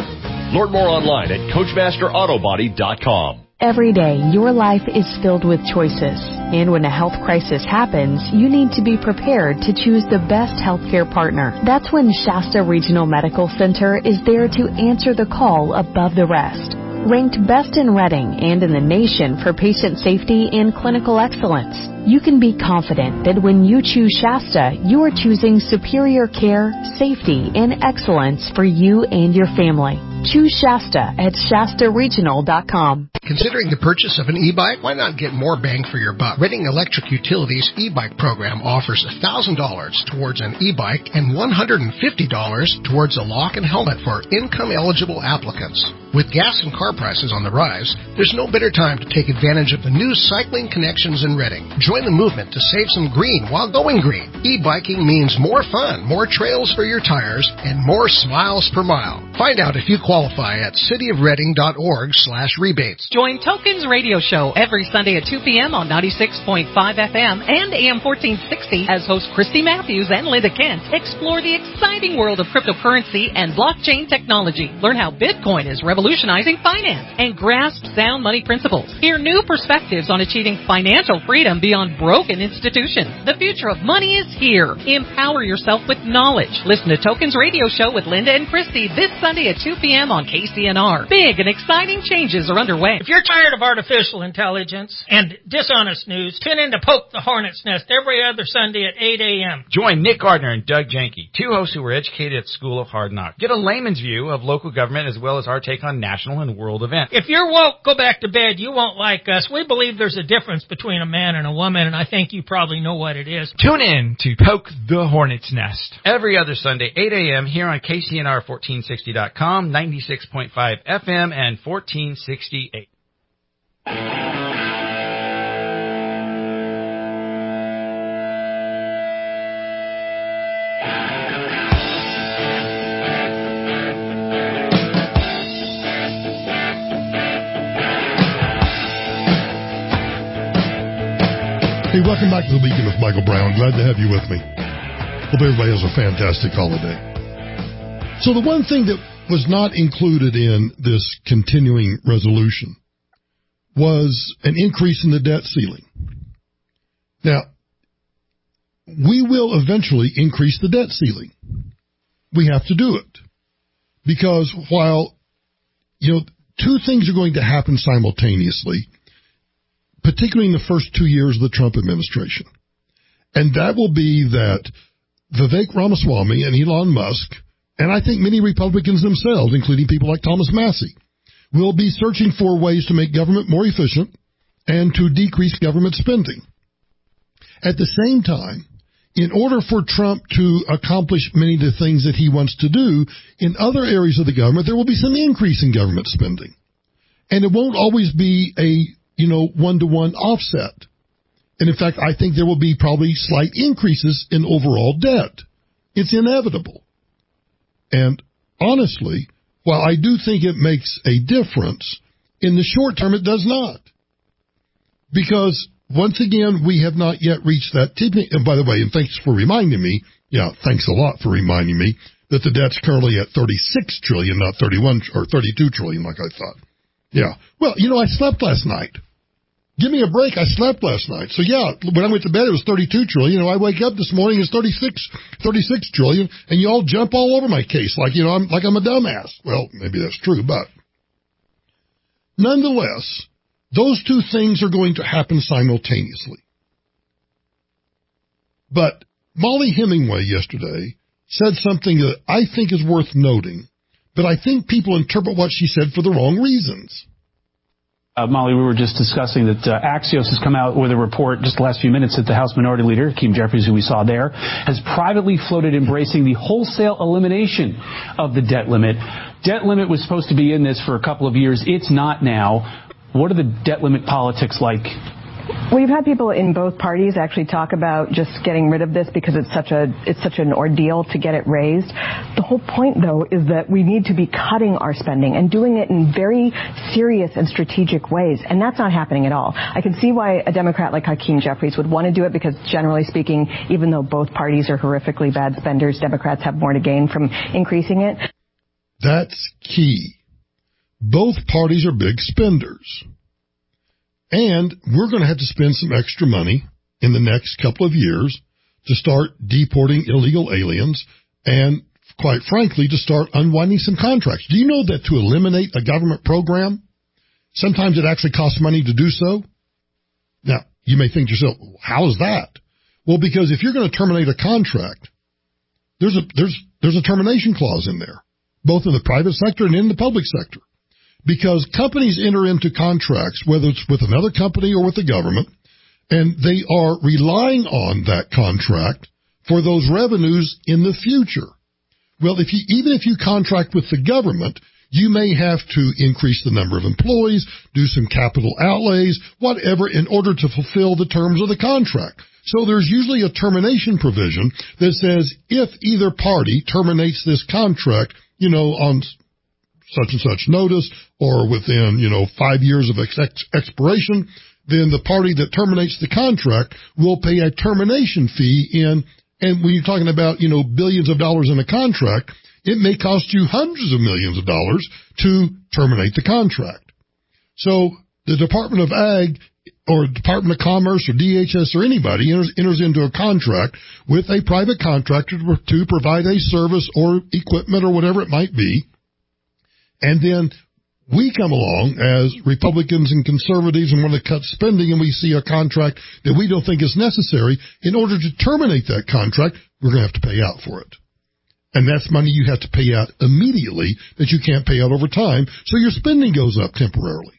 Learn more online at Coachmaster Auto Body dot com. Every day, your life is filled with choices. And when a health crisis happens, you need to be prepared to choose the best healthcare partner. That's when Shasta Regional Medical Center is there to answer the call above the rest. Ranked best in Reading and in the nation for patient safety and clinical excellence, you can be confident that when you choose Shasta, you are choosing superior care, safety, and excellence for you and your family. Choose Shasta at Shasta Regional dot com. Considering the purchase of an e-bike, why not get more bang for your buck? Reading Electric Utilities e-bike program offers one thousand dollars towards an e-bike and one hundred fifty dollars towards a lock and helmet for income-eligible applicants. With gas and car prices on the rise, there's no better time to take advantage of the new cycling connections in Reading. Join the movement to save some green while going green. E-biking means more fun, more trails for your tires, and more smiles per mile. Find out if you qualify at city of reading dot org slash rebates. Join Tokens Radio Show every Sunday at two p.m. on ninety-six point five F M and A M fourteen sixty as hosts Christy Matthews and Linda Kent explore the exciting world of cryptocurrency and blockchain technology. Learn how Bitcoin is revolutionizing finance and grasp sound money principles. Hear new perspectives on achieving financial freedom beyond broken institutions. The future of money is here. Empower yourself with knowledge. Listen to Tokens Radio Show with Linda and Christy this Sunday at two p.m. on K C N R. Big and exciting changes are underway. If you're tired of artificial intelligence and dishonest news, tune in to Poke the Hornet's Nest every other Sunday at eight a.m. Join Nick Gardner and Doug Janke, two hosts who were educated at School of Hard Knocks. Get a layman's view of local government as well as our take on national and world events. If you're woke, go back to bed. You won't like us. We believe there's a difference between a man and a woman, and I think you probably know what it is. Tune in to Poke the Hornet's Nest every other Sunday, eight a.m. here on K C N R fourteen sixty dot com, ninety-six point five F M, and fourteen sixty-eight. Hey, welcome back to the Weekend with Michael Brown. Glad to have you with me. Hope everybody has a fantastic holiday. So the one thing that was not included in this continuing resolution was an increase in the debt ceiling. Now, we will eventually increase the debt ceiling. We have to do it. Because while, you know, two things are going to happen simultaneously, particularly in the first two years of the Trump administration. And that will be that Vivek Ramaswamy and Elon Musk, and I think many Republicans themselves, including people like Thomas Massie, will be searching for ways to make government more efficient and to decrease government spending. At the same time, in order for Trump to accomplish many of the things that he wants to do in other areas of the government, there will be some increase in government spending. And it won't always be a, you know, one-to-one offset. And in fact, I think there will be probably slight increases in overall debt. It's inevitable. And honestly, while I do think it makes a difference, in the short term it does not. Because once again, we have not yet reached that tipping. And by the way, and thanks for reminding me, yeah, thanks a lot for reminding me that the debt's currently at thirty-six trillion dollars, not thirty-one or thirty-two trillion dollars like I thought. Yeah. Well, you know, I slept last night. Give me a break. I slept last night. So yeah, when I went to bed, it was thirty-two trillion dollars. You know, I wake up this morning, it's thirty-six, thirty-six trillion dollars, and you all jump all over my case like, you know, I'm like I'm a dumbass. Well, maybe that's true, but nonetheless, those two things are going to happen simultaneously. But Molly Hemingway yesterday said something that I think is worth noting, but I think people interpret what she said for the wrong reasons. Uh, Molly, we were just discussing that uh, Axios has come out with a report just the last few minutes that the House Minority Leader, Hakeem Jeffries, who we saw there, has privately floated embracing the wholesale elimination of the debt limit. Debt limit was supposed to be in this for a couple of years. It's not now. What are the debt limit politics like? We've had people in both parties actually talk about just getting rid of this because it's such a it's such an ordeal to get it raised. The whole point, though, is that we need to be cutting our spending and doing it in very serious and strategic ways, and that's not happening at all. I can see why a Democrat like Hakeem Jeffries would want to do it because, generally speaking, even though both parties are horrifically bad spenders, Democrats have more to gain from increasing it. That's key. Both parties are big spenders. And we're going to have to spend some extra money in the next couple of years to start deporting illegal aliens and, quite frankly, to start unwinding some contracts. Do you know that to eliminate a government program, sometimes it actually costs money to do so? Now, you may think to yourself, how is that? Well, because if you're going to terminate a contract, there's a, there's, there's a termination clause in there, both in the private sector and in the public sector. Because companies enter into contracts, whether it's with another company or with the government, and they are relying on that contract for those revenues in the future. Well, if you, even if you contract with the government, you may have to increase the number of employees, do some capital outlays, whatever, in order to fulfill the terms of the contract. So there's usually a termination provision that says if either party terminates this contract, you know, on such and such notice, or within, you know, five years of ex- expiration, then the party that terminates the contract will pay a termination fee in, and when you're talking about, you know, billions of dollars in a contract, it may cost you hundreds of millions of dollars to terminate the contract. So the Department of Ag or Department of Commerce or D H S or anybody enters, enters into a contract with a private contractor to provide a service or equipment or whatever it might be. And then we come along as Republicans and conservatives and want to cut spending, and we see a contract that we don't think is necessary. In order to terminate that contract, we're going to have to pay out for it. And that's money you have to pay out immediately that you can't pay out over time, so your spending goes up temporarily.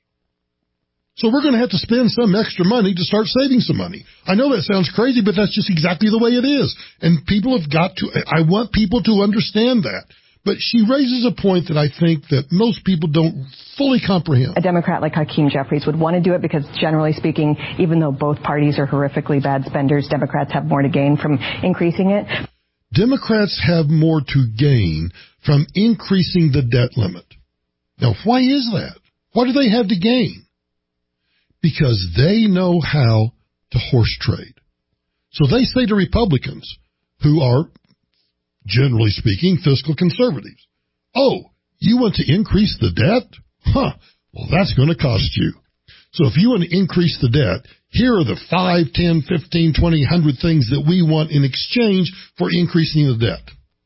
So we're going to have to spend some extra money to start saving some money. I know that sounds crazy, but that's just exactly the way it is. And people have got to, I want people to understand that. But she raises a point that I think that most people don't fully comprehend. A Democrat like Hakeem Jeffries would want to do it because, generally speaking, even though both parties are horrifically bad spenders, Democrats have more to gain from increasing it. Democrats have more to gain from increasing the debt limit. Now, why is that? What do they have to gain? Because they know how to horse trade. So they say to Republicans, who are, generally speaking, fiscal conservatives, oh, you want to increase the debt? Huh, well, that's going to cost you. So if you want to increase the debt, here are the five, ten, fifteen, twenty, one hundred things that we want in exchange for increasing the debt.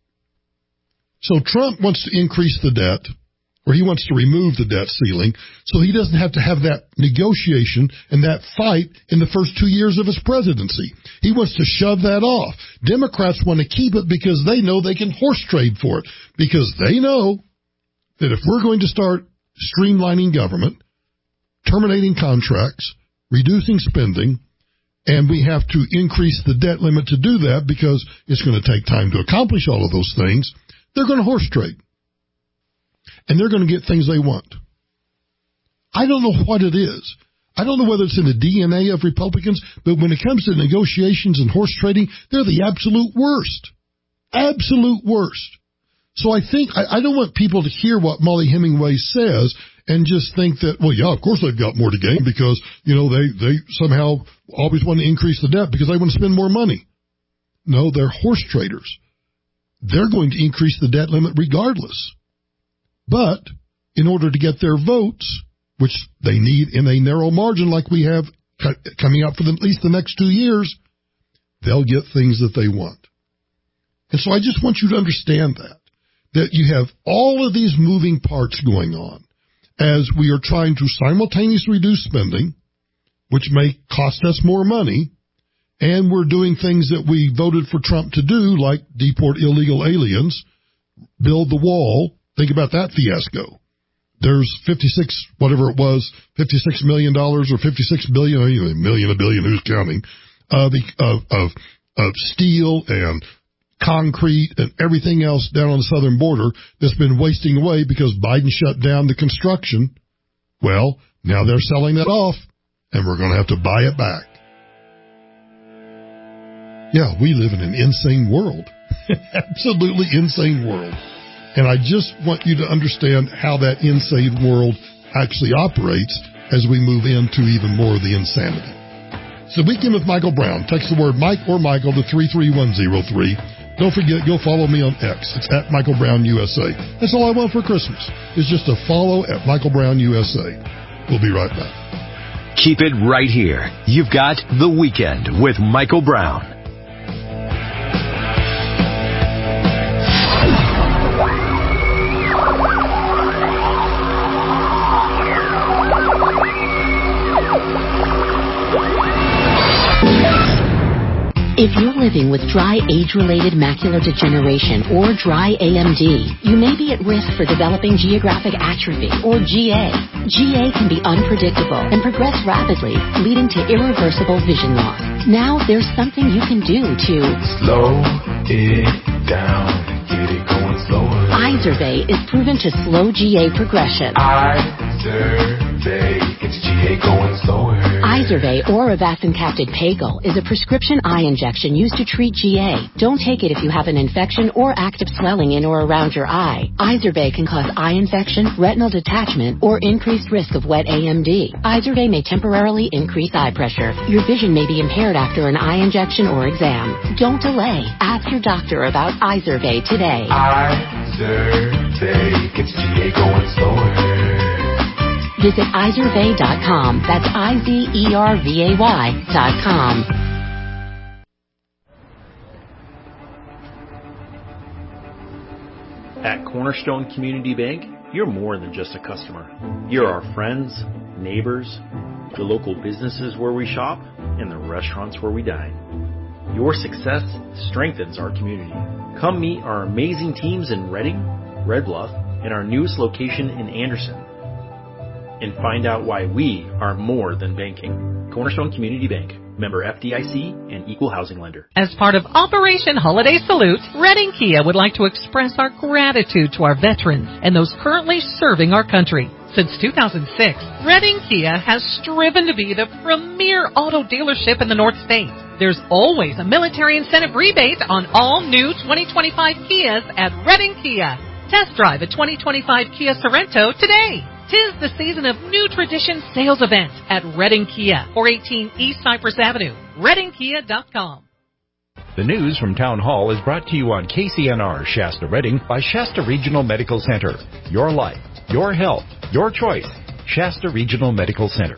So Trump wants to increase the debt, or he wants to remove the debt ceiling, so he doesn't have to have that negotiation and that fight in the first two years of his presidency. He wants to shove that off. Democrats want to keep it because they know they can horse trade for it, because they know that if we're going to start streamlining government, terminating contracts, reducing spending, and we have to increase the debt limit to do that because it's going to take time to accomplish all of those things, they're going to horse trade. And they're going to get things they want. I don't know what it is. I don't know whether it's in the D N A of Republicans, but when it comes to negotiations and horse trading, they're the absolute worst. Absolute worst. So I think, I, I don't want people to hear what Molly Hemingway says and just think that, well, yeah, of course they've got more to gain because, you know, they, they somehow always want to increase the debt because they want to spend more money. No, they're horse traders. They're going to increase the debt limit regardless. But in order to get their votes, which they need in a narrow margin like we have coming up for the, at least the next two years, they'll get things that they want. And so I just want you to understand that. That you have all of these moving parts going on as we are trying to simultaneously reduce spending, which may cost us more money, and we're doing things that we voted for Trump to do, like deport illegal aliens, build the wall. Think about that fiasco. There's fifty-six, whatever it was, fifty-six million dollars or fifty-six billion, a million, a billion, who's counting, of, of, of, of steel and concrete and everything else down on the southern border that's been wasting away because Biden shut down the construction. Well, now they're selling that off, and we're going to have to buy it back. Yeah, we live in an insane world. Absolutely insane world. And I just want you to understand how that insane world actually operates as we move into even more of the insanity. So Weekend with Michael Brown. Text the word Mike or Michael to three three one zero three. Don't forget, go follow me on X. It's at Michael Brown U S A. That's all I want for Christmas, is just a follow at Michael Brown U S A. We'll be right back. Keep it right here. You've got The Weekend with Michael Brown. If you're living with dry age-related macular degeneration or dry A M D, you may be at risk for developing geographic atrophy or G A. G A can be unpredictable and progress rapidly, leading to irreversible vision loss. Now there's something you can do to slow it down, get it going slower. Izervay is proven to slow G A progression. Izervay, it's G A going slower. Izervay or avacincaptad pegol is a prescription eye injection used to treat G A. Don't take it if you have an infection or active swelling in or around your eye. Izervay can cause eye infection, retinal detachment, or increased risk of wet A M D. Izervay may temporarily increase eye pressure. Your vision may be impaired after an eye injection or exam. Don't delay. Ask your doctor about Izervay today. Izervay gets G A going slower. Visit Izervay dot com. That's I Z E R V A Y dot com. At Cornerstone Community Bank, you're more than just a customer. You're our friends, neighbors, the local businesses where we shop, and the restaurants where we dine. Your success strengthens our community. Come meet our amazing teams in Reading, Red Bluff, and our newest location in Anderson. And find out why we are more than banking. Cornerstone Community Bank, member F D I C and equal housing lender. As part of Operation Holiday Salute, Reading Kia would like to express our gratitude to our veterans and those currently serving our country. Since two thousand six, Reading Kia has striven to be the premier auto dealership in the North States. There's always a military incentive rebate on all new twenty twenty-five Kias at Reading Kia. Test drive a twenty twenty-five Kia Sorento today. 'Tis the season of New Tradition sales event at Redding Kia, four eighteen East Cypress Avenue, redding kia dot com. The news from Town Hall is brought to you on K C N R Shasta Redding by Shasta Regional Medical Center. Your life, your health, your choice. Shasta Regional Medical Center.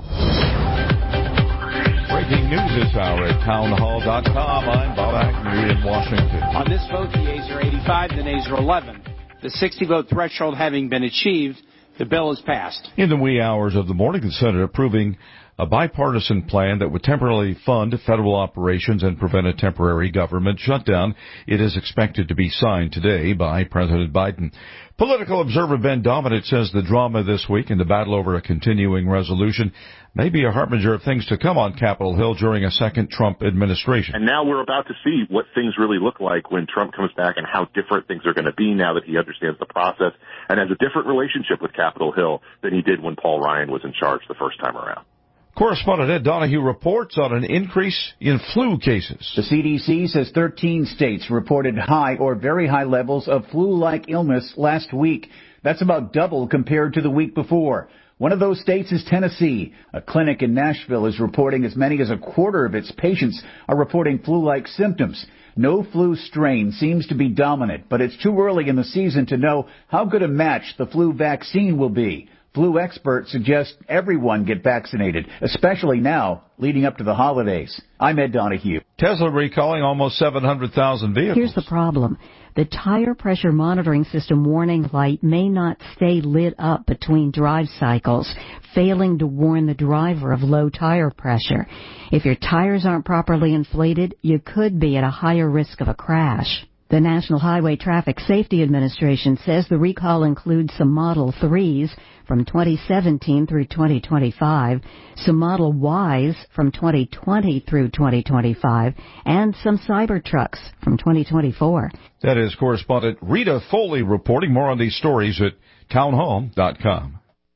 Breaking news this hour at town hall dot com. I'm Bob Agnew in Washington. On this vote, the ayes are eighty-five, the nays are eleven. The sixty-vote threshold having been achieved, the bill is passed. In the wee hours of the morning, the Senate approving a bipartisan plan that would temporarily fund federal operations and prevent a temporary government shutdown. It is expected to be signed today by President Biden. Political observer Ben Dominant says the drama this week and the battle over a continuing resolution may be a harbinger of things to come on Capitol Hill during a second Trump administration. And now we're about to see what things really look like when Trump comes back and how different things are going to be now that he understands the process and has a different relationship with Capitol Hill than he did when Paul Ryan was in charge the first time around. Correspondent Ed Donahue reports on an increase in flu cases. The C D C says thirteen states reported high or very high levels of flu-like illness last week. That's about double compared to the week before. One of those states is Tennessee. A clinic in Nashville is reporting as many as a quarter of its patients are reporting flu-like symptoms. No flu strain seems to be dominant, but it's too early in the season to know how good a match the flu vaccine will be. Flu experts suggest everyone get vaccinated, especially now, leading up to the holidays. I'm Ed Donahue. Tesla recalling almost seven hundred thousand vehicles. Here's the problem. The tire pressure monitoring system warning light may not stay lit up between drive cycles, failing to warn the driver of low tire pressure. If your tires aren't properly inflated, you could be at a higher risk of a crash. The National Highway Traffic Safety Administration says the recall includes some Model threes from twenty seventeen through twenty twenty-five, some Model Ys from twenty twenty through twenty twenty-five, and some Cybertrucks from twenty twenty-four. That is correspondent Rita Foley reporting. More on these stories at town hall dot com.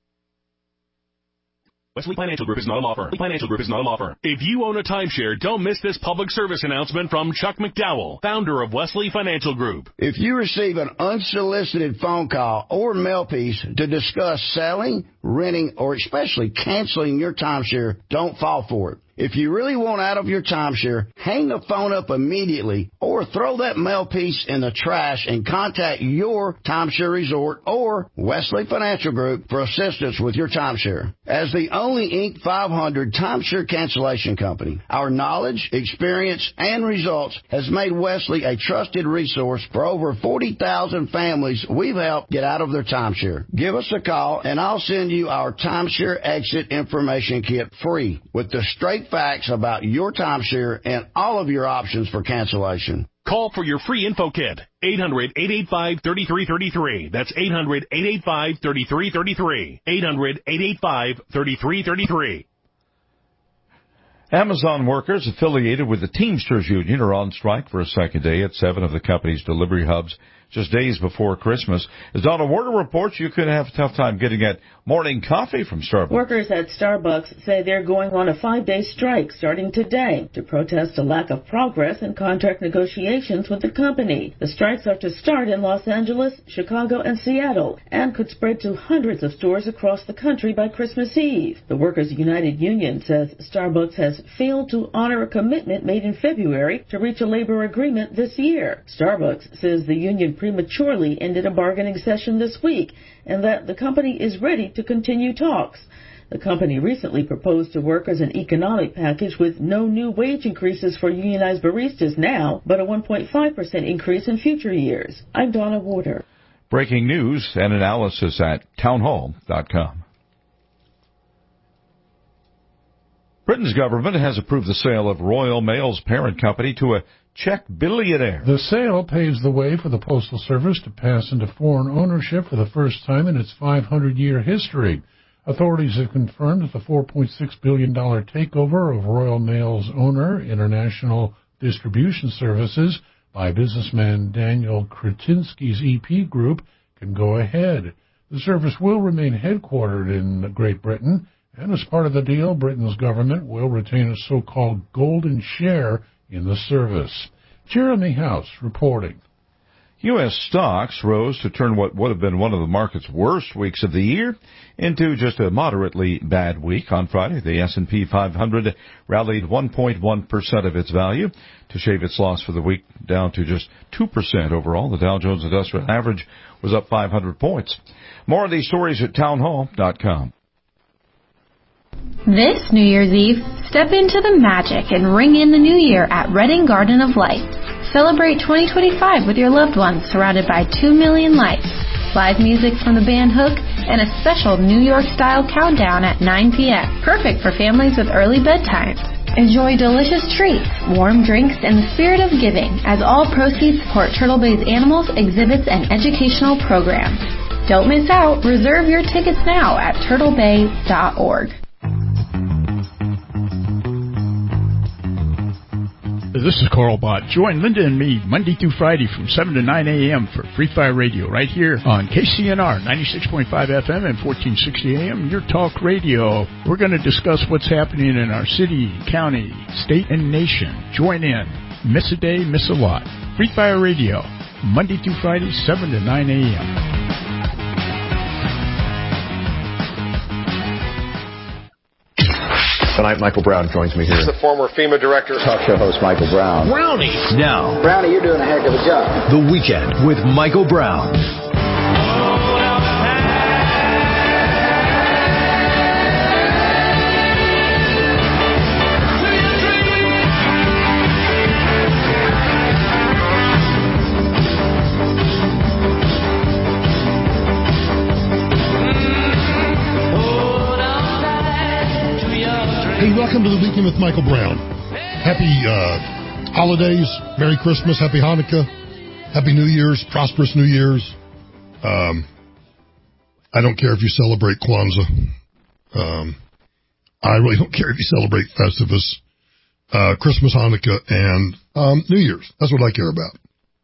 Wesley Financial Group is not a law firm. Financial Group is not a law firm. If you own a timeshare, don't miss this public service announcement from Chuck McDowell, founder of Wesley Financial Group. If you receive an unsolicited phone call or mail piece to discuss selling, renting, or especially canceling your timeshare, don't fall for it. If you really want out of your timeshare, hang the phone up immediately or throw that mail piece in the trash and contact your timeshare resort or Wesley Financial Group for assistance with your timeshare. As the only Inc five hundred timeshare cancellation company, our knowledge, experience, and results has made Wesley a trusted resource for over forty thousand families we've helped get out of their timeshare. Give us a call and I'll send you our timeshare exit information kit free with the straight facts about your timeshare and all of your options for cancellation. Call for your free info kit. eight hundred, eight eight five, three three three three. That's eight hundred, eight eight five, three three three three. eight hundred, eight eight five, three three three three. Amazon workers affiliated with the Teamsters Union are on strike for a second day at seven of the company's delivery hubs just days before Christmas. As Donna Warder reports, you could have a tough time getting that morning coffee from Starbucks. Workers at Starbucks say they're going on a five-day strike starting today to protest a lack of progress in contract negotiations with the company. The strikes are to start in Los Angeles, Chicago, and Seattle, and could spread to hundreds of stores across the country by Christmas Eve. The Workers United Union says Starbucks has failed to honor a commitment made in February to reach a labor agreement this year. Starbucks says the union prematurely ended a bargaining session this week and that the company is ready to continue talks. The company recently proposed to workers an economic package with no new wage increases for unionized baristas now, but a one point five percent increase in future years. I'm Donna Warder. Breaking news and analysis at town hall dot com. Britain's government has approved the sale of Royal Mail's parent company to a Czech billionaire. The sale paves the way for the Postal Service to pass into foreign ownership for the first time in its five hundred year history. Authorities have confirmed that the four point six billion dollars takeover of Royal Mail's owner, International Distribution Services, by businessman Daniel Kretinsky's E P Group, can go ahead. The service will remain headquartered in Great Britain, and as part of the deal, Britain's government will retain a so-called golden share in the service. Jeremy House reporting. U S stocks rose to turn what would have been one of the market's worst weeks of the year into just a moderately bad week. On Friday, the S and P five hundred rallied one point one percent of its value to shave its loss for the week down to just two percent overall. The Dow Jones Industrial Average was up five hundred points. More of these stories at townhall dot com. This New Year's Eve, step into the magic and ring in the new year at Redding Garden of Light. Celebrate twenty twenty-five with your loved ones surrounded by two million lights, live music from the band Hook, and a special New York-style countdown at nine p.m. Perfect for families with early bedtimes. Enjoy delicious treats, warm drinks, and the spirit of giving as all proceeds support Turtle Bay's animals, exhibits, and educational programs. Don't miss out. Reserve your tickets now at turtle bay dot org. This is Carl Bott. Join Linda and me Monday through Friday from seven to nine a.m. for Free Fire Radio right here on K C N R ninety-six point five F M and fourteen sixty A M, your talk radio. We're going to discuss what's happening in our city, county, state, and nation. Join in. Miss a day, miss a lot. Free Fire Radio, Monday through Friday, seven to nine a.m. Tonight, Michael Brown joins me here. He's the former FEMA director. Talk show host Michael Brown. Brownie. Now, Brownie, you're doing a heck of a job. The Weekend with Michael Brown. Hey, welcome to the Weekend with Michael Brown. Happy uh, holidays, Merry Christmas, Happy Hanukkah, Happy New Year's, prosperous New Year's. Um, I don't care if you celebrate Kwanzaa. Um, I really don't care if you celebrate Festivus, uh, Christmas, Hanukkah, and um, New Year's. That's what I care about.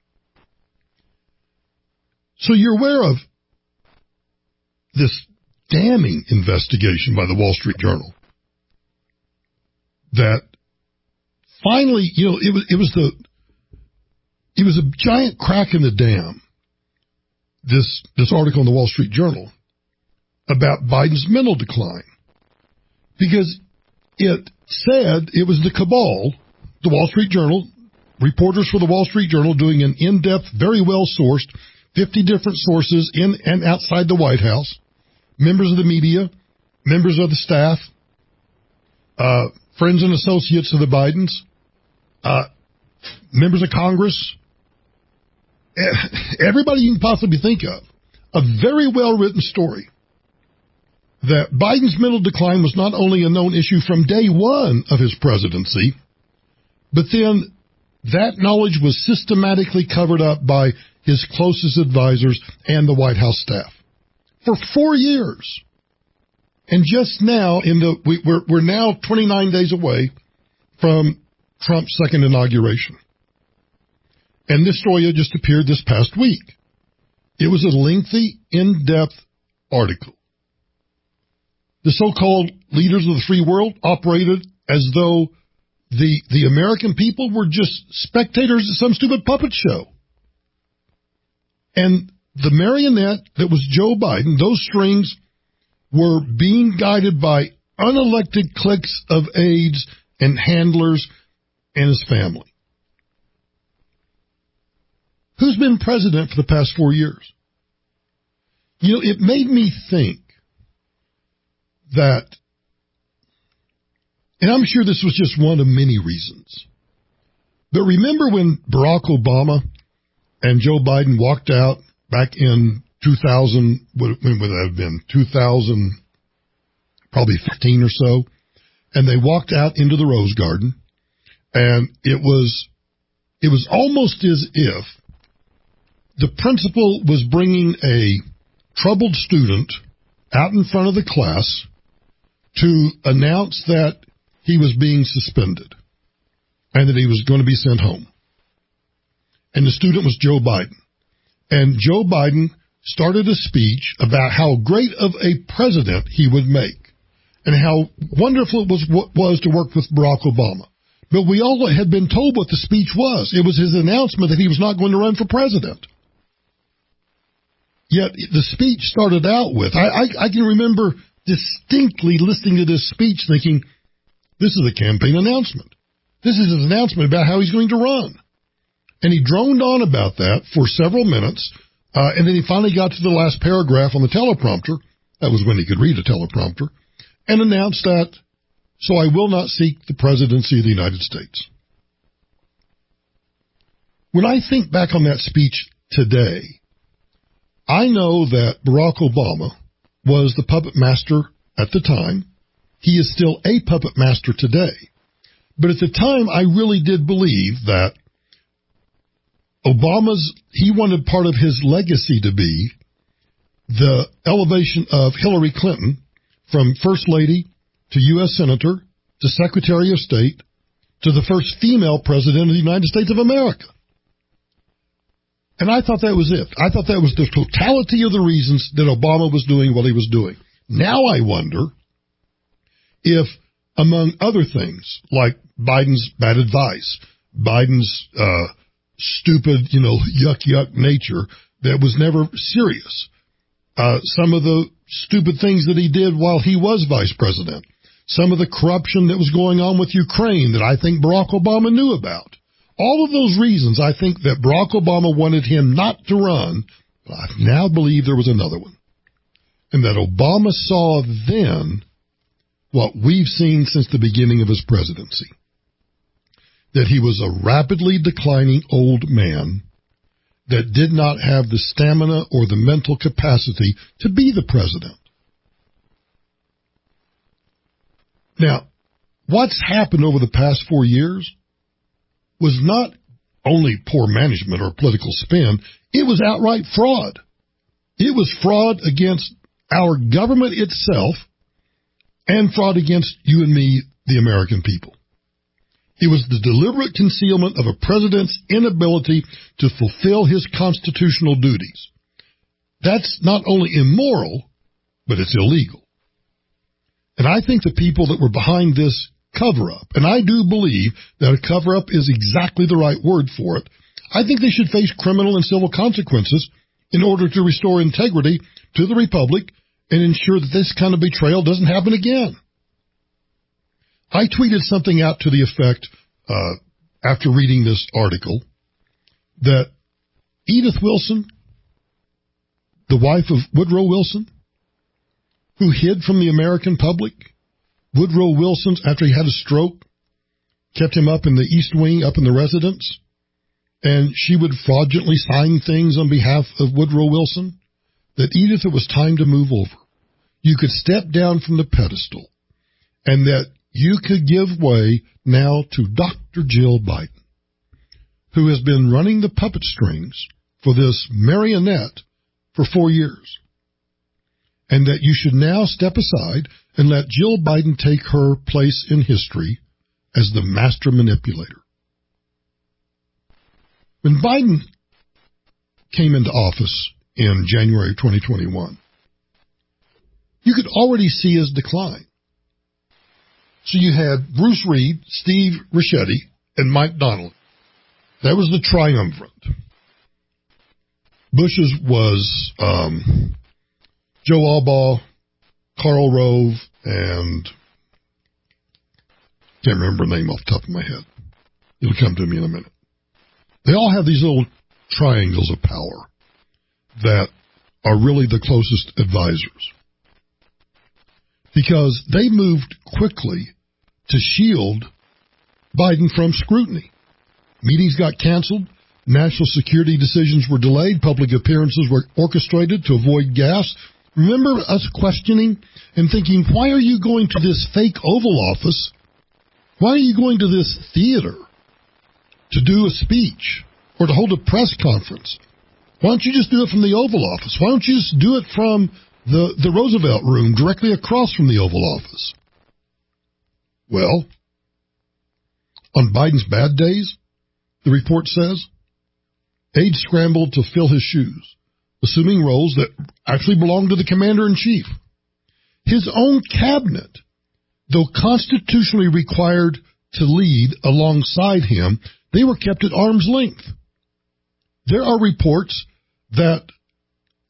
So you're aware of this damning investigation by the Wall Street Journal. That finally, you know, it was it was the it was a giant crack in the dam. This this article in the Wall Street Journal about Biden's mental decline, because it said it was the cabal, the Wall Street Journal, reporters for the Wall Street Journal doing an in-depth, very well sourced, fifty different sources in and outside the White House, members of the media, members of the staff, uh. friends and associates of the Bidens, uh, members of Congress, everybody you can possibly think of. A very well-written story that Biden's mental decline was not only a known issue from day one of his presidency, but then that knowledge was systematically covered up by his closest advisors and the White House staff for four years. And just now, in the we, we're we're now twenty-nine days away from Trump's second inauguration, and this story had just appeared this past week. It was a lengthy, in-depth article. The so-called leaders of the free world operated as though the the American people were just spectators of some stupid puppet show, and the marionette that was Joe Biden, those strings were being guided by unelected cliques of aides and handlers and his family. Who's been president for the past four years? You know, it made me think that, and I'm sure this was just one of many reasons, but remember when Barack Obama and Joe Biden walked out back in two thousand, when would that have been? two thousand, probably fifteen or so. And they walked out into the Rose Garden, and it was, it was almost as if the principal was bringing a troubled student out in front of the class to announce that he was being suspended and that he was going to be sent home. And the student was Joe Biden. And Joe Biden started a speech about how great of a president he would make and how wonderful it was, was to work with Barack Obama. But we all had been told what the speech was. It was his announcement that he was not going to run for president. Yet the speech started out with, I, I, I can remember distinctly listening to this speech thinking, this is a campaign announcement. This is his announcement about how he's going to run. And he droned on about that for several minutes, uh, and then he finally got to the last paragraph on the teleprompter. That was when he could read a teleprompter, and announced that, so I will not seek the presidency of the United States. When I think back on that speech today, I know that Barack Obama was the puppet master at the time. He is still a puppet master today. But at the time, I really did believe that Obama's, he wanted part of his legacy to be the elevation of Hillary Clinton from First Lady to U S Senator to Secretary of State to the first female president of the United States of America. And I thought that was it. I thought that was the totality of the reasons that Obama was doing what he was doing. Now I wonder if, among other things, like Biden's bad advice, Biden's uh, stupid, you know, yuck, yuck nature that was never serious, uh, some of the stupid things that he did while he was vice president, some of the corruption that was going on with Ukraine that I think Barack Obama knew about. All of those reasons, I think that Barack Obama wanted him not to run, but I now believe there was another one. And that Obama saw then what we've seen since the beginning of his presidency. That he was a rapidly declining old man that did not have the stamina or the mental capacity to be the president. Now, what's happened over the past four years was not only poor management or political spin, it was outright fraud. It was fraud against our government itself and fraud against you and me, the American people. It was the deliberate concealment of a president's inability to fulfill his constitutional duties. That's not only immoral, but it's illegal. And I think the people that were behind this cover-up, and I do believe that a cover-up is exactly the right word for it, I think they should face criminal and civil consequences in order to restore integrity to the Republic and ensure that this kind of betrayal doesn't happen again. I tweeted something out to the effect, uh, after reading this article, that Edith Wilson, the wife of Woodrow Wilson, who hid from the American public, Woodrow Wilson, after he had a stroke, kept him up in the East Wing, up in the residence, and she would fraudulently sign things on behalf of Woodrow Wilson, that Edith, it was time to move over. You could step down from the pedestal, and that you could give way now to Doctor Jill Biden, who has been running the puppet strings for this marionette for four years, and that you should now step aside and let Jill Biden take her place in history as the master manipulator. When Biden came into office in January twenty twenty-one, you could already see his decline. So you had Bruce Reed, Steve Ricchetti, and Mike Donnelly. That was the triumvirate. Bush's was um, Joe Albaugh, Karl Rove, and can't remember the name off the top of my head. It'll come to me in a minute. They all have these little triangles of power that are really the closest advisors, because they moved quickly to shield Biden from scrutiny. Meetings got canceled. National security decisions were delayed. Public appearances were orchestrated to avoid gas. Remember us questioning and thinking, why are you going to this fake Oval Office? Why are you going to this theater to do a speech or to hold a press conference? Why don't you just do it from the Oval Office? Why don't you just do it from the, the Roosevelt Room directly across from the Oval Office? Well, on Biden's bad days, the report says, aides scrambled to fill his shoes, assuming roles that actually belonged to the commander-in-chief. His own cabinet, though constitutionally required to lead alongside him, they were kept at arm's length. There are reports that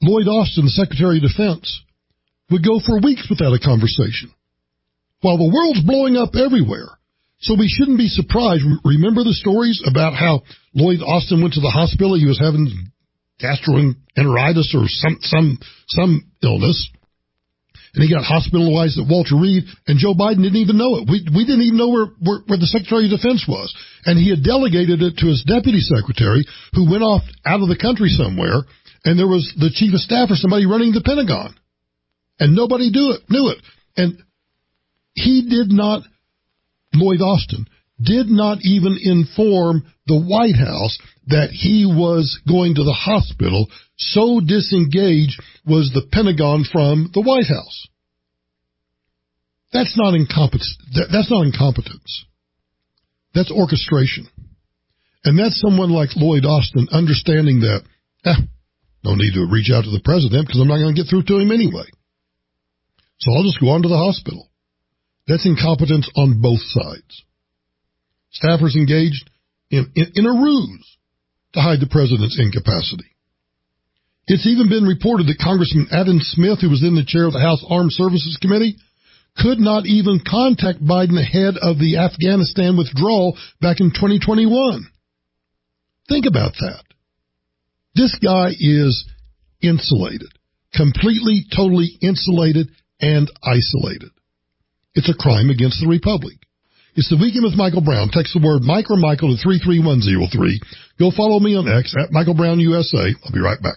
Lloyd Austin, the Secretary of Defense, would go for weeks without a conversation, while the world's blowing up everywhere. So we shouldn't be surprised. Remember the stories about how Lloyd Austin went to the hospital? He was having gastroenteritis or some some some illness, and he got hospitalized at Walter Reed, and Joe Biden didn't even know it. We we didn't even know where, where, where the Secretary of Defense was. And he had delegated it to his deputy secretary, who went off out of the country somewhere, and there was the chief of staff or somebody running the Pentagon. And nobody knew it. Knew it. And he did not, Lloyd Austin, did not even inform the White House that he was going to the hospital. So disengaged was the Pentagon from the White House. That's not incompetence. That's not incompetence. That's orchestration. And that's someone like Lloyd Austin understanding that, eh, no need to reach out to the president because I'm not going to get through to him anyway. So I'll just go on to the hospital. That's incompetence on both sides. Staffers engaged in, in, in a ruse to hide the president's incapacity. It's even been reported that Congressman Adam Smith, who was then the chair of the House Armed Services Committee, could not even contact Biden ahead of the Afghanistan withdrawal back in twenty twenty-one. Think about that. This guy is insulated, completely, totally insulated and isolated. It's a crime against the Republic. It's the Weekend with Michael Brown. Text the word Mike or Michael to three three one zero three. Go follow me on X at Michael Brown U S A. I'll be right back.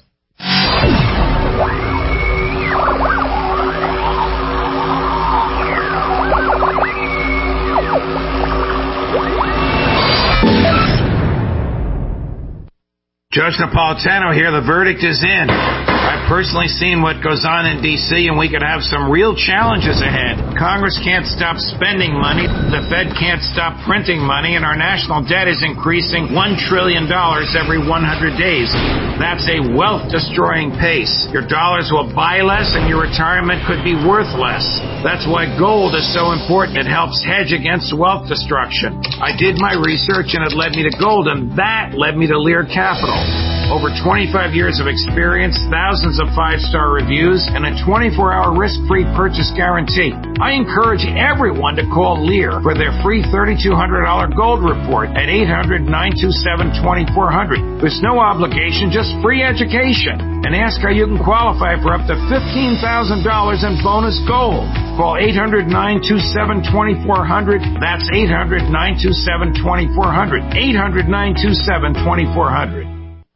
Judge Napolitano here. The verdict is in. I've personally seen what goes on in D C, and we could have some real challenges ahead. Congress can't stop spending money, the Fed can't stop printing money, and our national debt is increasing one trillion dollars every one hundred days. That's a wealth-destroying pace. Your dollars will buy less, and your retirement could be worth less. That's why gold is so important. It helps hedge against wealth destruction. I did my research, and it led me to gold, and that led me to Lear Capital. Over twenty-five years of experience, thousands of five-star reviews, and a twenty-four hour risk-free purchase guarantee. I encourage everyone to call Lear for their free three thousand two hundred dollars gold report at eight hundred, nine two seven, two four zero zero. There's no obligation, just free education. And ask how you can qualify for up to fifteen thousand dollars in bonus gold. Call eight hundred, nine two seven, two four zero zero. That's eight hundred, nine two seven, two four zero zero. eight hundred, nine two seven, two four zero zero.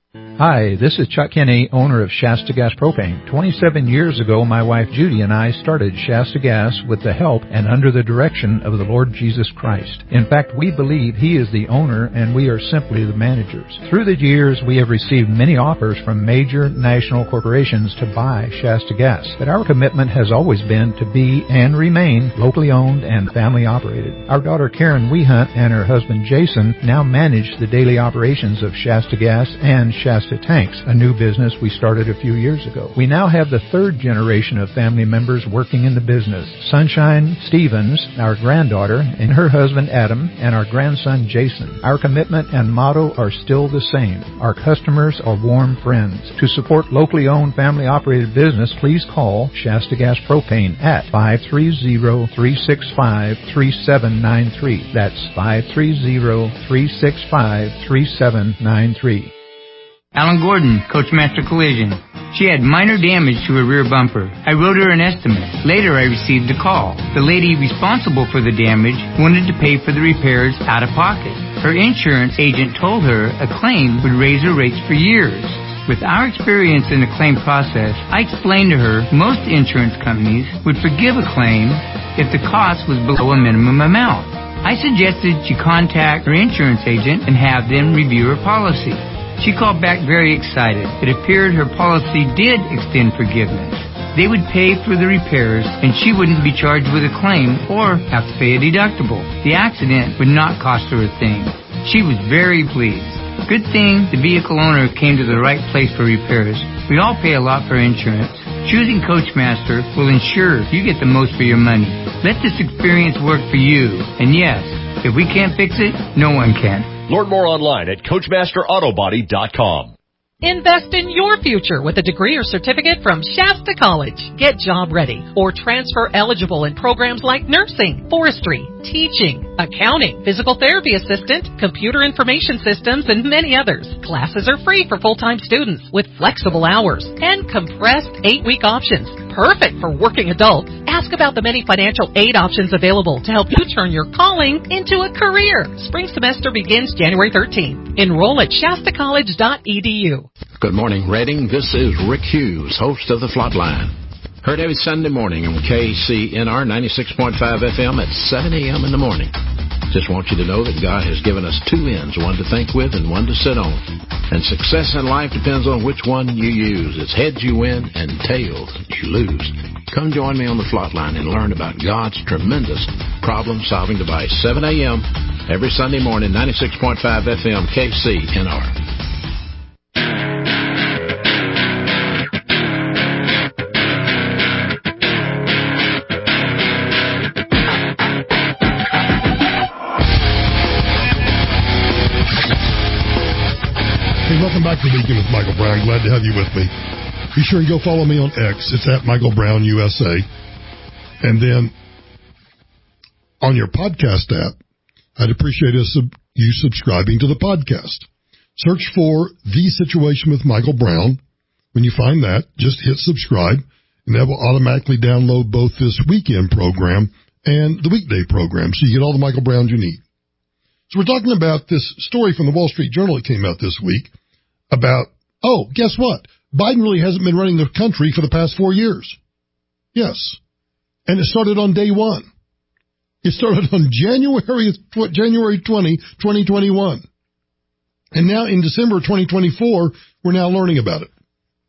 Hi, this is Chuck Kinney, owner of Shasta Gas Propane. twenty-seven years ago, my wife Judy and I started Shasta Gas with the help and under the direction of the Lord Jesus Christ. In fact, we believe He is the owner and we are simply the managers. Through the years, we have received many offers from major national corporations to buy Shasta Gas, but our commitment has always been to be and remain locally owned and family operated. Our daughter Karen Wehunt and her husband Jason now manage the daily operations of Shasta Gas and Shasta Tanks, a new business we started a few years ago. We now have the third generation of family members working in the business. Sunshine Stevens, our granddaughter, and her husband Adam, and our grandson Jason. Our commitment and motto are still the same. Our customers are warm friends. To support locally owned, family-operated business, please call Shasta Gas Propane at five three zero, three six five, three seven nine three. That's five three zero, three six five, three seven nine three. Alan Gordon, Coachmaster Collision. She had minor damage to her rear bumper. I wrote her an estimate. Later, I received a call. The lady responsible for the damage wanted to pay for the repairs out of pocket. Her insurance agent told her a claim would raise her rates for years. With our experience in the claim process, I explained to her most insurance companies would forgive a claim if the cost was below a minimum amount. I suggested she contact her insurance agent and have them review her policy. She called back very excited. It appeared her policy did extend forgiveness. They would pay for the repairs, and she wouldn't be charged with a claim or have to pay a deductible. The accident would not cost her a thing. She was very pleased. Good thing the vehicle owner came to the right place for repairs. We all pay a lot for insurance. Choosing Coachmaster will ensure you get the most for your money. Let this experience work for you. And yes, if we can't fix it, no one can. Learn more online at Coachmaster Auto Body dot com. Invest in your future with a degree or certificate from Shasta College. Get job ready or transfer eligible in programs like nursing, forestry, teaching, accounting, physical therapy assistant, computer information systems, and many others. Classes are free for full-time students with flexible hours and compressed eight-week options. Perfect for working adults. Ask about the many financial aid options available to help you turn your calling into a career. Spring semester begins January thirteenth. Enroll at shasta college dot e d u. Good morning, Reading. This is Rick Hughes, host of The Flatline. Heard every Sunday morning on K C N R ninety-six point five F M at seven a.m. in the morning. Just want you to know that God has given us two ends, one to think with and one to sit on. And success in life depends on which one you use. It's heads you win and tails you lose. Come join me on The Flatline and learn about God's tremendous problem-solving device. seven a.m. every Sunday morning, ninety-six point five F M, K C N R. Welcome back to Weekend with Michael Brown. Glad to have you with me. Be sure and go follow me on X. It's at Michael Brown U S A. And then on your podcast app, I'd appreciate you subscribing to the podcast. Search for The Situation with Michael Brown. When you find that, just hit subscribe, and that will automatically download both this weekend program and the weekday program, so you get all the Michael Browns you need. So we're talking about this story from the Wall Street Journal that came out this week about, oh, guess what? Biden really hasn't been running the country for the past four years. Yes. And it started on day one. It started on January January twentieth, twenty twenty-one. And now in December twenty twenty-four, we're now learning about it.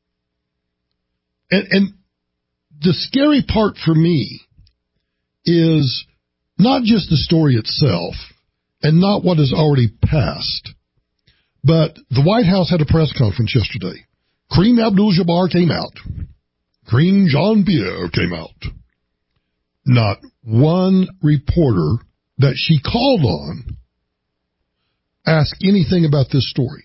And, and the scary part for me is not just the story itself and not what has already passed, but the White House had a press conference yesterday. Kareem Abdul-Jabbar came out. Kareem Jean-Pierre came out. Not one reporter that she called on asked anything about this story.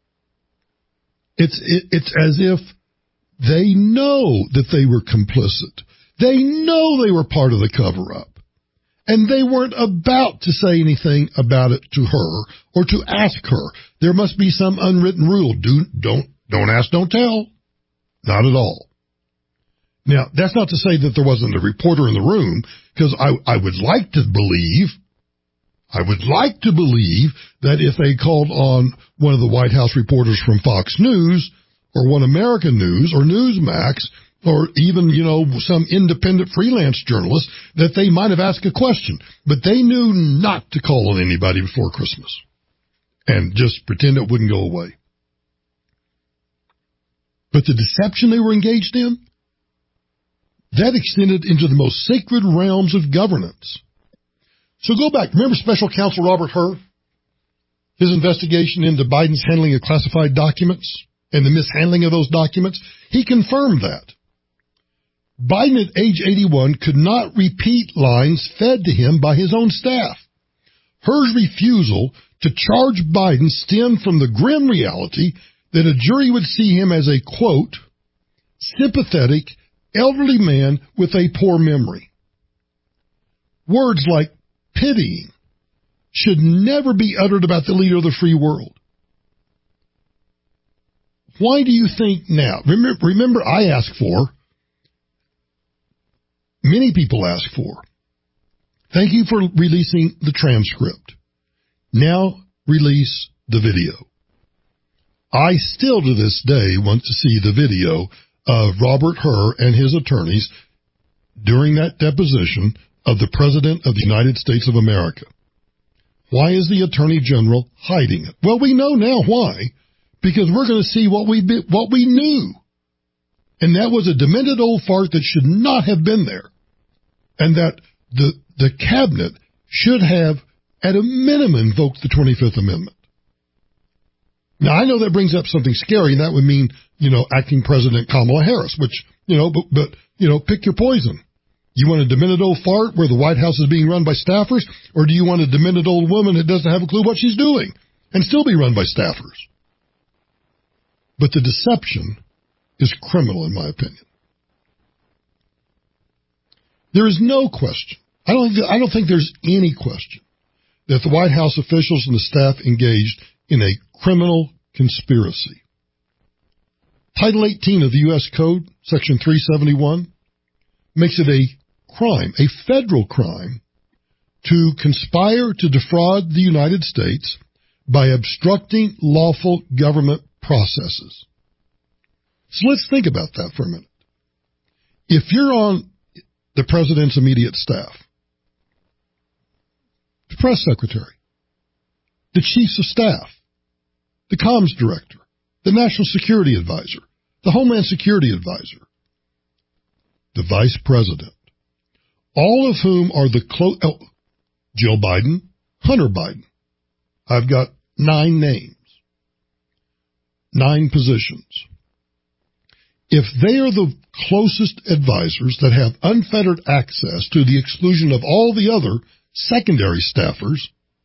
It's it, it's as if they know that they were complicit. They know they were part of the cover-up. And they weren't about to say anything about it to her or to ask her. There must be some unwritten rule. Do, don't, don't ask, don't tell. Not at all. Now, that's not to say that there wasn't a reporter in the room, because I, I would like to believe, I would like to believe that if they called on one of the White House reporters from Fox News or One American News or Newsmax, or even, you know, some independent freelance journalist, that they might have asked a question. But they knew not to call on anybody before Christmas and just pretend it wouldn't go away. But the deception they were engaged in, that extended into the most sacred realms of governance. So go back. Remember Special Counsel Robert Hur? His investigation into Biden's handling of classified documents and the mishandling of those documents? He confirmed that. Biden at age eighty-one could not repeat lines fed to him by his own staff. Hur's refusal to charge Biden stemmed from the grim reality that a jury would see him as a, quote, sympathetic, elderly man with a poor memory. Words like pitying should never be uttered about the leader of the free world. Why do you think now? Remember, remember I asked for, many people ask for, thank you for releasing the transcript. Now release the video. I still to this day want to see the video of Robert Hur and his attorneys during that deposition of the President of the United States of America. Why is the Attorney General hiding it? Well, we know now why, because we're going to see what we what we knew. And that was a demented old fart that should not have been there. And that the the cabinet should have, at a minimum, invoked the twenty-fifth Amendment. Now, I know that brings up something scary, and that would mean, you know, acting President Kamala Harris, which, you know, but, but you know, pick your poison. You want a demented old fart where the White House is being run by staffers, or do you want a demented old woman that doesn't have a clue what she's doing and still be run by staffers? But the deception is criminal, in my opinion. There is no question. I don't, I don't think there's any question that the White House officials and the staff engaged in a criminal conspiracy. Title eighteen of the U S Code, Section three seventy-one, makes it a crime, a federal crime, to conspire to defraud the United States by obstructing lawful government processes. So let's think about that for a minute. If you're on the president's immediate staff, the press secretary, the chiefs of staff, the comms director, the national security advisor, the homeland security advisor, the vice president, all of whom are the close, oh, Jill Biden, Hunter Biden. I've got nine names, nine positions. If they are the closest advisors that have unfettered access to the exclusion of all the other secondary staffers,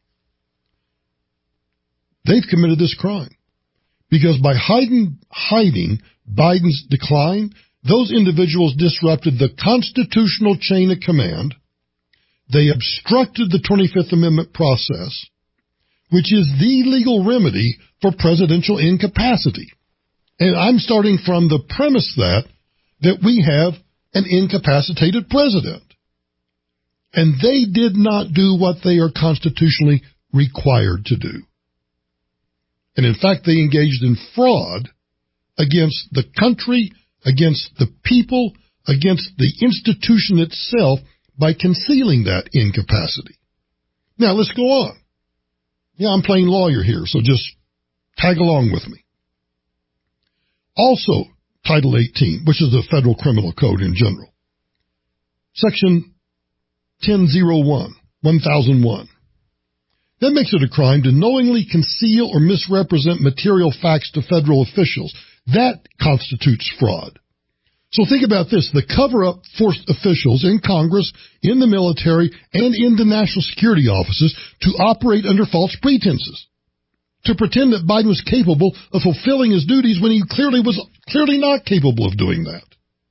they've committed this crime. Because by hiding, hiding Biden's decline, those individuals disrupted the constitutional chain of command. They obstructed the twenty-fifth Amendment process, which is the legal remedy for presidential incapacity. And I'm starting from the premise that, that we have an incapacitated president. And they did not do what they are constitutionally required to do. And in fact, they engaged in fraud against the country, against the people, against the institution itself by concealing that incapacity. Now, let's go on. Yeah, I'm playing lawyer here, so just tag along with me. Also, Title eighteen, which is the Federal Criminal Code in general. Section ten oh one, one thousand one. That makes it a crime to knowingly conceal or misrepresent material facts to federal officials. That constitutes fraud. So think about this. The cover-up forced officials in Congress, in the military, and in the national security offices to operate under false pretenses, to pretend that Biden was capable of fulfilling his duties when he clearly was clearly not capable of doing that.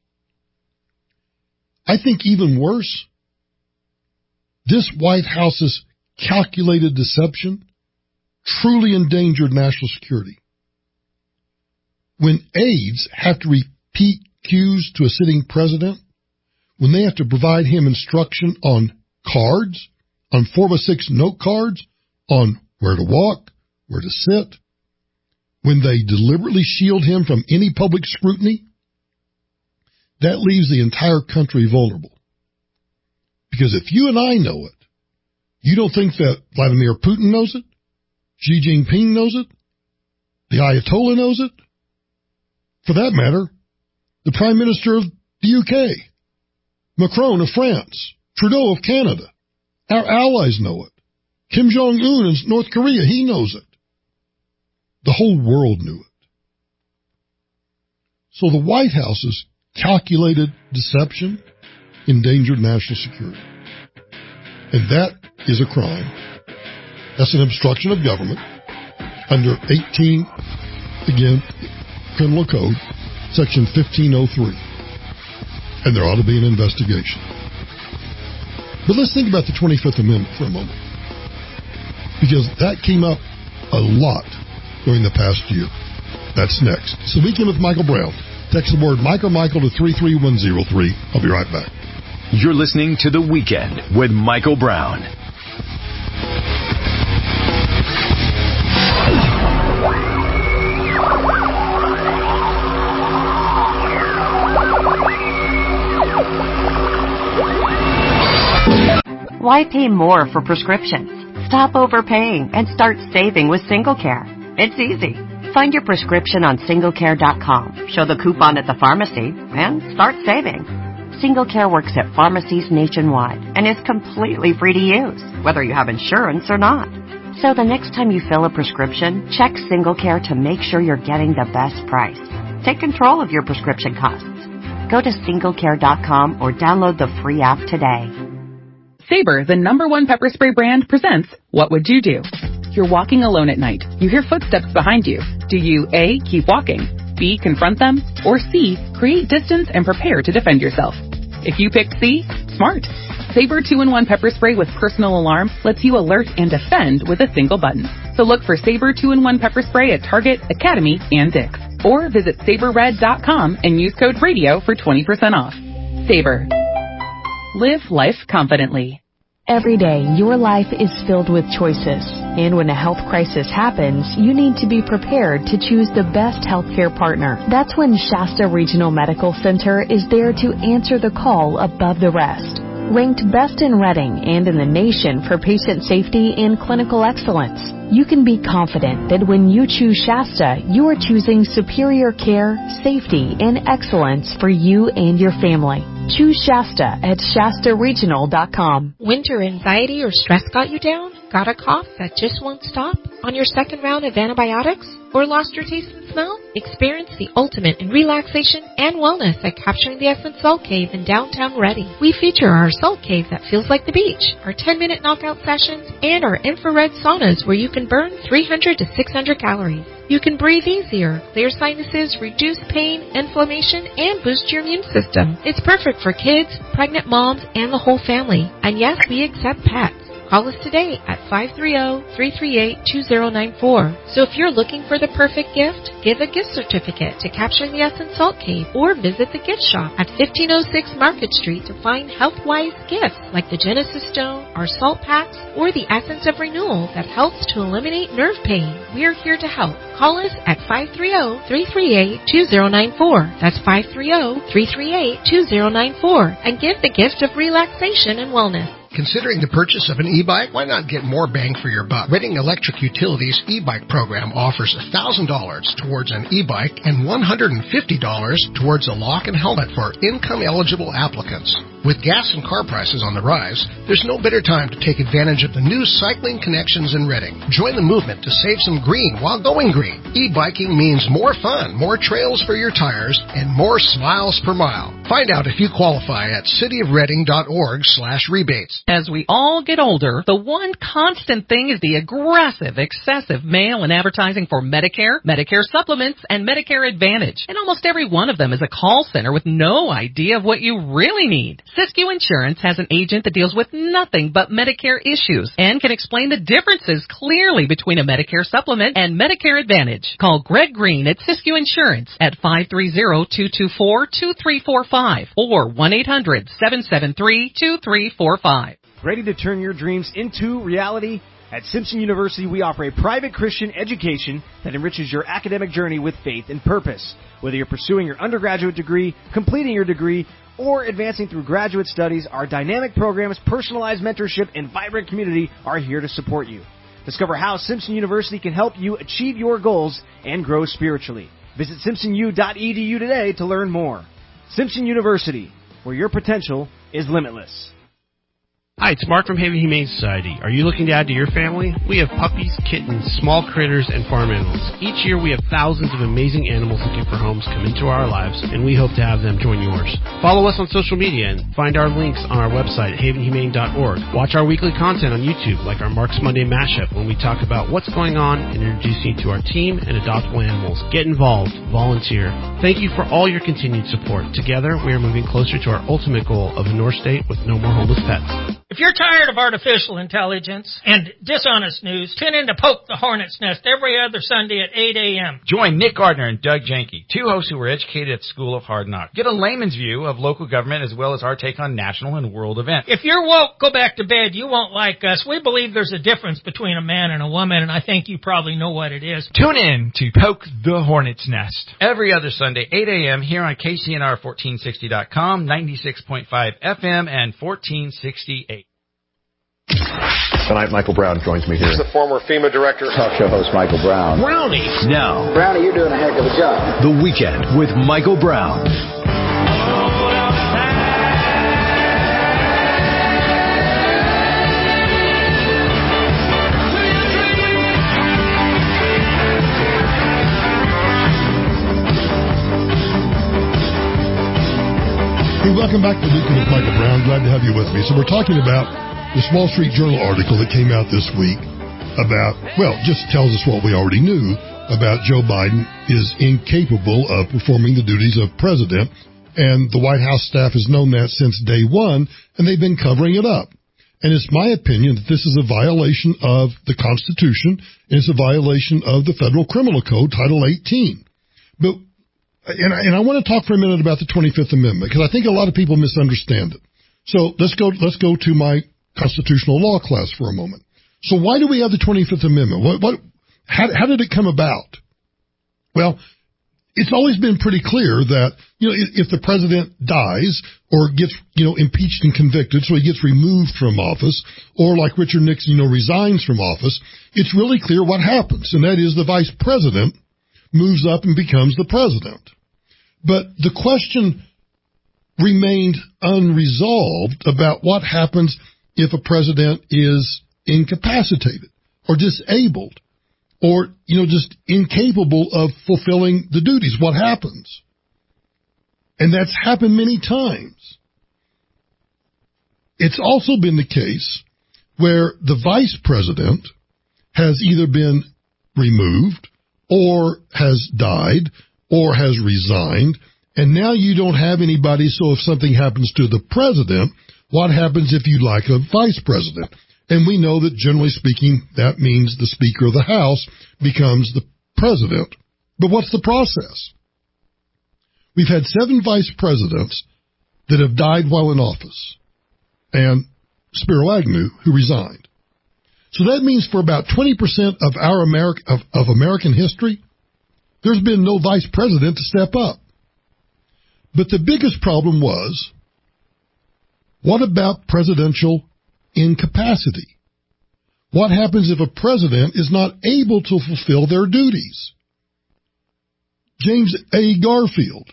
I think even worse, this White House's calculated deception truly endangered national security. When aides have to repeat cues to a sitting president, when they have to provide him instruction on cards, on four by six note cards, on where to walk, where to sit, when they deliberately shield him from any public scrutiny, that leaves the entire country vulnerable. Because if you and I know it, you don't think that Vladimir Putin knows it? Xi Jinping knows it? The Ayatollah knows it? For that matter, the Prime Minister of the U K, Macron of France, Trudeau of Canada. Our allies know it. Kim Jong-un in North Korea, he knows it. The whole world knew it. So the White House's calculated deception endangered national security. And that is a crime. That's an obstruction of government under eighteen, again, Criminal Code, Section fifteen oh three. And there ought to be an investigation. But let's think about the twenty-fifth Amendment for a moment, because that came up a lot during the past year. That's next. So Weekend with Michael Brown. Text the word Mike or Michael to three three one oh three. I'll be right back. You're listening to The Weekend with Michael Brown. Why pay more for prescriptions? Stop overpaying and start saving with SingleCare. It's easy. Find your prescription on single care dot com, show the coupon at the pharmacy, and start saving. SingleCare works at pharmacies nationwide and is completely free to use, whether you have insurance or not. So the next time you fill a prescription, check SingleCare to make sure you're getting the best price. Take control of your prescription costs. Go to single care dot com or download the free app today. Sabre, the number one pepper spray brand, presents What Would You Do? You're walking alone at night. You hear footsteps behind you. Do you A, keep walking, B, confront them, or C, create distance and prepare to defend yourself? If you picked C, smart. Sabre two in one pepper spray with personal alarm lets you alert and defend with a single button. So look for Sabre two in one pepper spray at Target, Academy, and Dick's. Or visit saber red dot com and use code radio for twenty percent off. Sabre. Live life confidently. Every day, your life is filled with choices. And when a health crisis happens, you need to be prepared to choose the best healthcare partner. That's when Shasta Regional Medical Center is there to answer the call above the rest. Ranked best in Reading and in the nation for patient safety and clinical excellence, you can be confident that when you choose Shasta, you are choosing superior care, safety, and excellence for you and your family. Choose Shasta at shasta regional dot com. Winter anxiety or stress got you down? Got a cough that just won't stop? On your second round of antibiotics? Or lost your taste and smell? Experience the ultimate in relaxation and wellness at Capturing the Essence Salt Cave in downtown Reading. We feature our salt cave that feels like the beach, our ten-minute knockout sessions, and our infrared saunas where you can burn three hundred to six hundred calories. You can breathe easier, clear sinuses, reduce pain, inflammation, and boost your immune system. It's perfect for kids, pregnant moms, and the whole family. And yes, we accept pets. Call us today at five three zero, three three eight, two zero nine four. So if you're looking for the perfect gift, give a gift certificate to Capturing the Essence Salt Cave or visit the gift shop at fifteen oh six Market Street to find health-wise gifts like the Genesis Stone, our salt packs, or the Essence of Renewal that helps to eliminate nerve pain. We're here to help. Call us at five three zero, three three eight, two zero nine four. That's five three zero, three three eight, two zero nine four. And give the gift of relaxation and wellness. Considering the purchase of an e-bike? Why not get more bang for your buck? Reading Electric Utilities e-bike program offers one thousand dollars towards an e-bike and one hundred fifty dollars towards a lock and helmet for income-eligible applicants. With gas and car prices on the rise, there's no better time to take advantage of the new cycling connections in Reading. Join the movement to save some green while going green. E-biking means more fun, more trails for your tires, and more smiles per mile. Find out if you qualify at cityofreading.org slash rebates. As we all get older, the one constant thing is the aggressive, excessive mail and advertising for Medicare, Medicare supplements, and Medicare Advantage. And almost every one of them is a call center with no idea of what you really need. Siskiyou Insurance has an agent that deals with nothing but Medicare issues and can explain the differences clearly between a Medicare supplement and Medicare Advantage. Call Greg Green at Siskiyou Insurance at five three zero, two two four, two three four five or one eight hundred, seven seven three, two three four five. Ready to turn your dreams into reality? At Simpson University, we offer a private Christian education that enriches your academic journey with faith and purpose. Whether you're pursuing your undergraduate degree, completing your degree, or advancing through graduate studies, our dynamic programs, personalized mentorship, and vibrant community are here to support you. Discover how Simpson University can help you achieve your goals and grow spiritually. Visit simpson u dot e d u today to learn more. Simpson University, where your potential is limitless. Hi, it's Mark from Haven Humane Society. Are you looking to add to your family? We have puppies, kittens, small critters, and farm animals. Each year we have thousands of amazing animals looking for homes come into our lives, and we hope to have them join yours. Follow us on social media and find our links on our website, haven humane dot org. Watch our weekly content on YouTube, like our Mark's Monday Mashup, when we talk about what's going on and introduce you to our team and adoptable animals. Get involved. Volunteer. Thank you for all your continued support. Together, we are moving closer to our ultimate goal of a North State with no more homeless pets. If you're tired of artificial intelligence and dishonest news, tune in to Poke the Hornet's Nest every other Sunday at eight a.m. Join Nick Gardner and Doug Janke, two hosts who were educated at School of Hard Knocks. Get a layman's view of local government as well as our take on national and world events. If you're woke, go back to bed. You won't like us. We believe there's a difference between a man and a woman, and I think you probably know what it is. Tune in to Poke the Hornet's Nest every other Sunday, eight a.m. here on K C N R fourteen sixty dot com, ninety-six point five F M, and fourteen sixty-eight. Tonight, Michael Brown joins me here. He's the former FEMA director. Talk show host Michael Brown. Brownie. Now, Brownie, you're doing a heck of a job. The Weekend with Michael Brown. Hey, welcome back to the Weekend with Michael Brown. Glad to have you with me. So we're talking about this Wall Street Journal article that came out this week about, well, just tells us what we already knew about Joe Biden is incapable of performing the duties of president, and the White House staff has known that since day one, and they've been covering it up. And it's my opinion that this is a violation of the Constitution, and it's a violation of the Federal Criminal Code, Title eighteen. But, and I, and I want to talk for a minute about the twenty-fifth Amendment, because I think a lot of people misunderstand it. So let's go, let's go to my constitutional law class for a moment. So why do we have the twenty-fifth Amendment? What, what, how, how did it come about? Well, it's always been pretty clear that, you know, if, if the president dies or gets, you know, impeached and convicted, so he gets removed from office, or like Richard Nixon, you know, resigns from office, it's really clear what happens, and that is the vice president moves up and becomes the president. But the question remained unresolved about what happens if a president is incapacitated or disabled or, you know, just incapable of fulfilling the duties. What happens? And that's happened many times. It's also been the case where the vice president has either been removed or has died or has resigned, and now you don't have anybody, so if something happens to the president, what happens if you like a vice president? And we know that, generally speaking, that means the Speaker of the House becomes the president. But what's the process? We've had seven vice presidents that have died while in office, and Spiro Agnew, who resigned. So that means for about twenty percent of our America, of, of American history, there's been no vice president to step up. But the biggest problem was, what about presidential incapacity? What happens if a president is not able to fulfill their duties? James A. Garfield,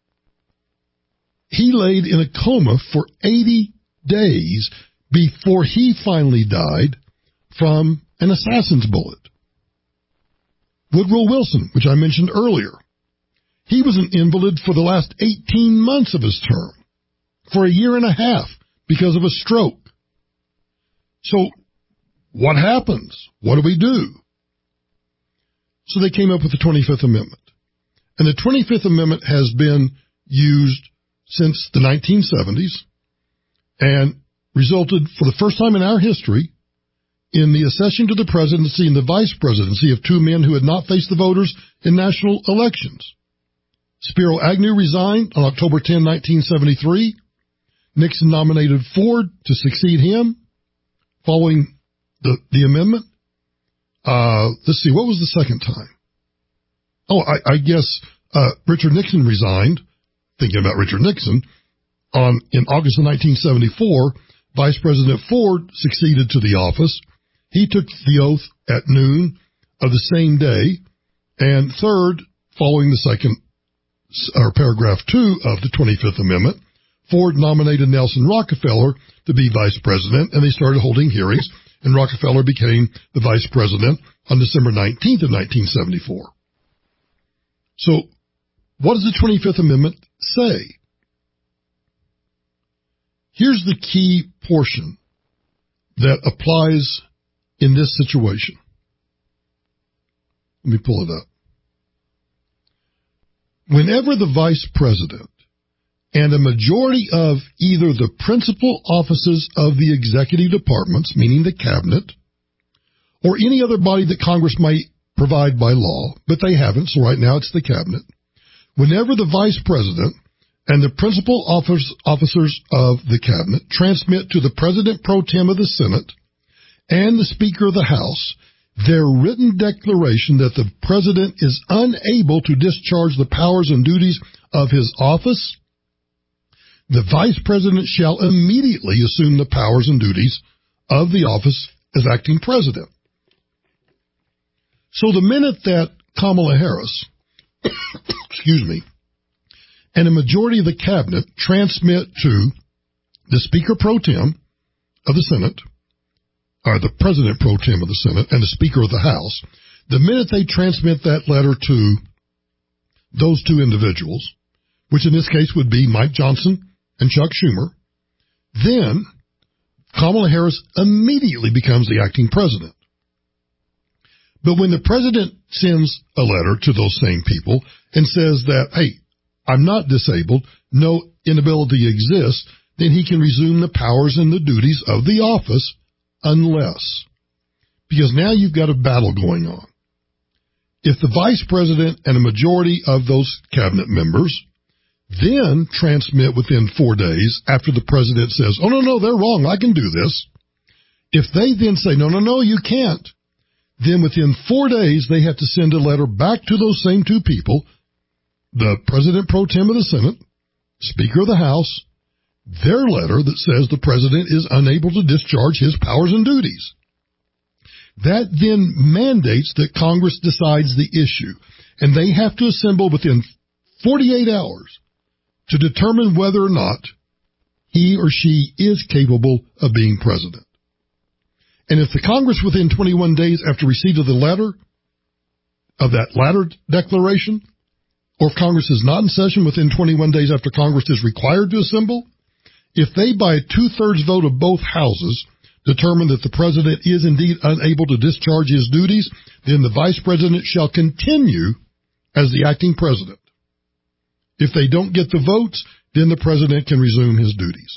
he laid in a coma for eighty days before he finally died from an assassin's bullet. Woodrow Wilson, which I mentioned earlier, he was an invalid for the last eighteen months of his term, for a year and a half, because of a stroke. So, what happens? What do we do? So they came up with the twenty-fifth Amendment. And the twenty-fifth Amendment has been used since the nineteen seventies and resulted for the first time in our history in the accession to the presidency and the vice presidency of two men who had not faced the voters in national elections. Spiro Agnew resigned on October tenth, nineteen seventy-three. Nixon nominated Ford to succeed him following the, the amendment. Uh, let's see, what was the second time? Oh, I, I guess uh, Richard Nixon resigned, thinking about Richard Nixon, on in August of nineteen seventy-four. Vice President Ford succeeded to the office. He took the oath at noon of the same day. And third, following the second, or paragraph two of the twenty-fifth Amendment, Ford nominated Nelson Rockefeller to be vice president, and they started holding hearings, and Rockefeller became the vice president on December nineteenth of nineteen seventy-four. So, what does the twenty-fifth Amendment say? Here's the key portion that applies in this situation. Let me pull it up. Whenever the vice president and a majority of either the principal offices of the executive departments, meaning the cabinet, or any other body that Congress might provide by law, but they haven't, so right now it's the cabinet, whenever the vice president and the principal office, officers of the cabinet transmit to the president pro tem of the Senate and the Speaker of the House their written declaration that the president is unable to discharge the powers and duties of his office, the vice president shall immediately assume the powers and duties of the office as acting president. So the minute that Kamala Harris, excuse me, and a majority of the cabinet transmit to the Speaker pro tem of the Senate, or the President pro tem of the Senate, and the Speaker of the House, the minute they transmit that letter to those two individuals, which in this case would be Mike Johnson and Chuck Schumer, then Kamala Harris immediately becomes the acting president. But when the president sends a letter to those same people and says that, hey, I'm not disabled, no inability exists, then he can resume the powers and the duties of the office unless, because now you've got a battle going on. If the vice president and a majority of those cabinet members then transmit within four days after the president says, oh, no, no, they're wrong, I can do this. If they then say, no, no, no, you can't, then within four days they have to send a letter back to those same two people, the president pro tem of the Senate, Speaker of the House, their letter that says the president is unable to discharge his powers and duties. That then mandates that Congress decides the issue, and they have to assemble within forty-eight hours to determine whether or not he or she is capable of being president. And if the Congress within twenty-one days after receipt of the letter, of that latter declaration, or if Congress is not in session within twenty-one days after Congress is required to assemble, if they by a two-thirds vote of both houses determine that the president is indeed unable to discharge his duties, then the vice president shall continue as the acting president. If they don't get the votes, then the president can resume his duties.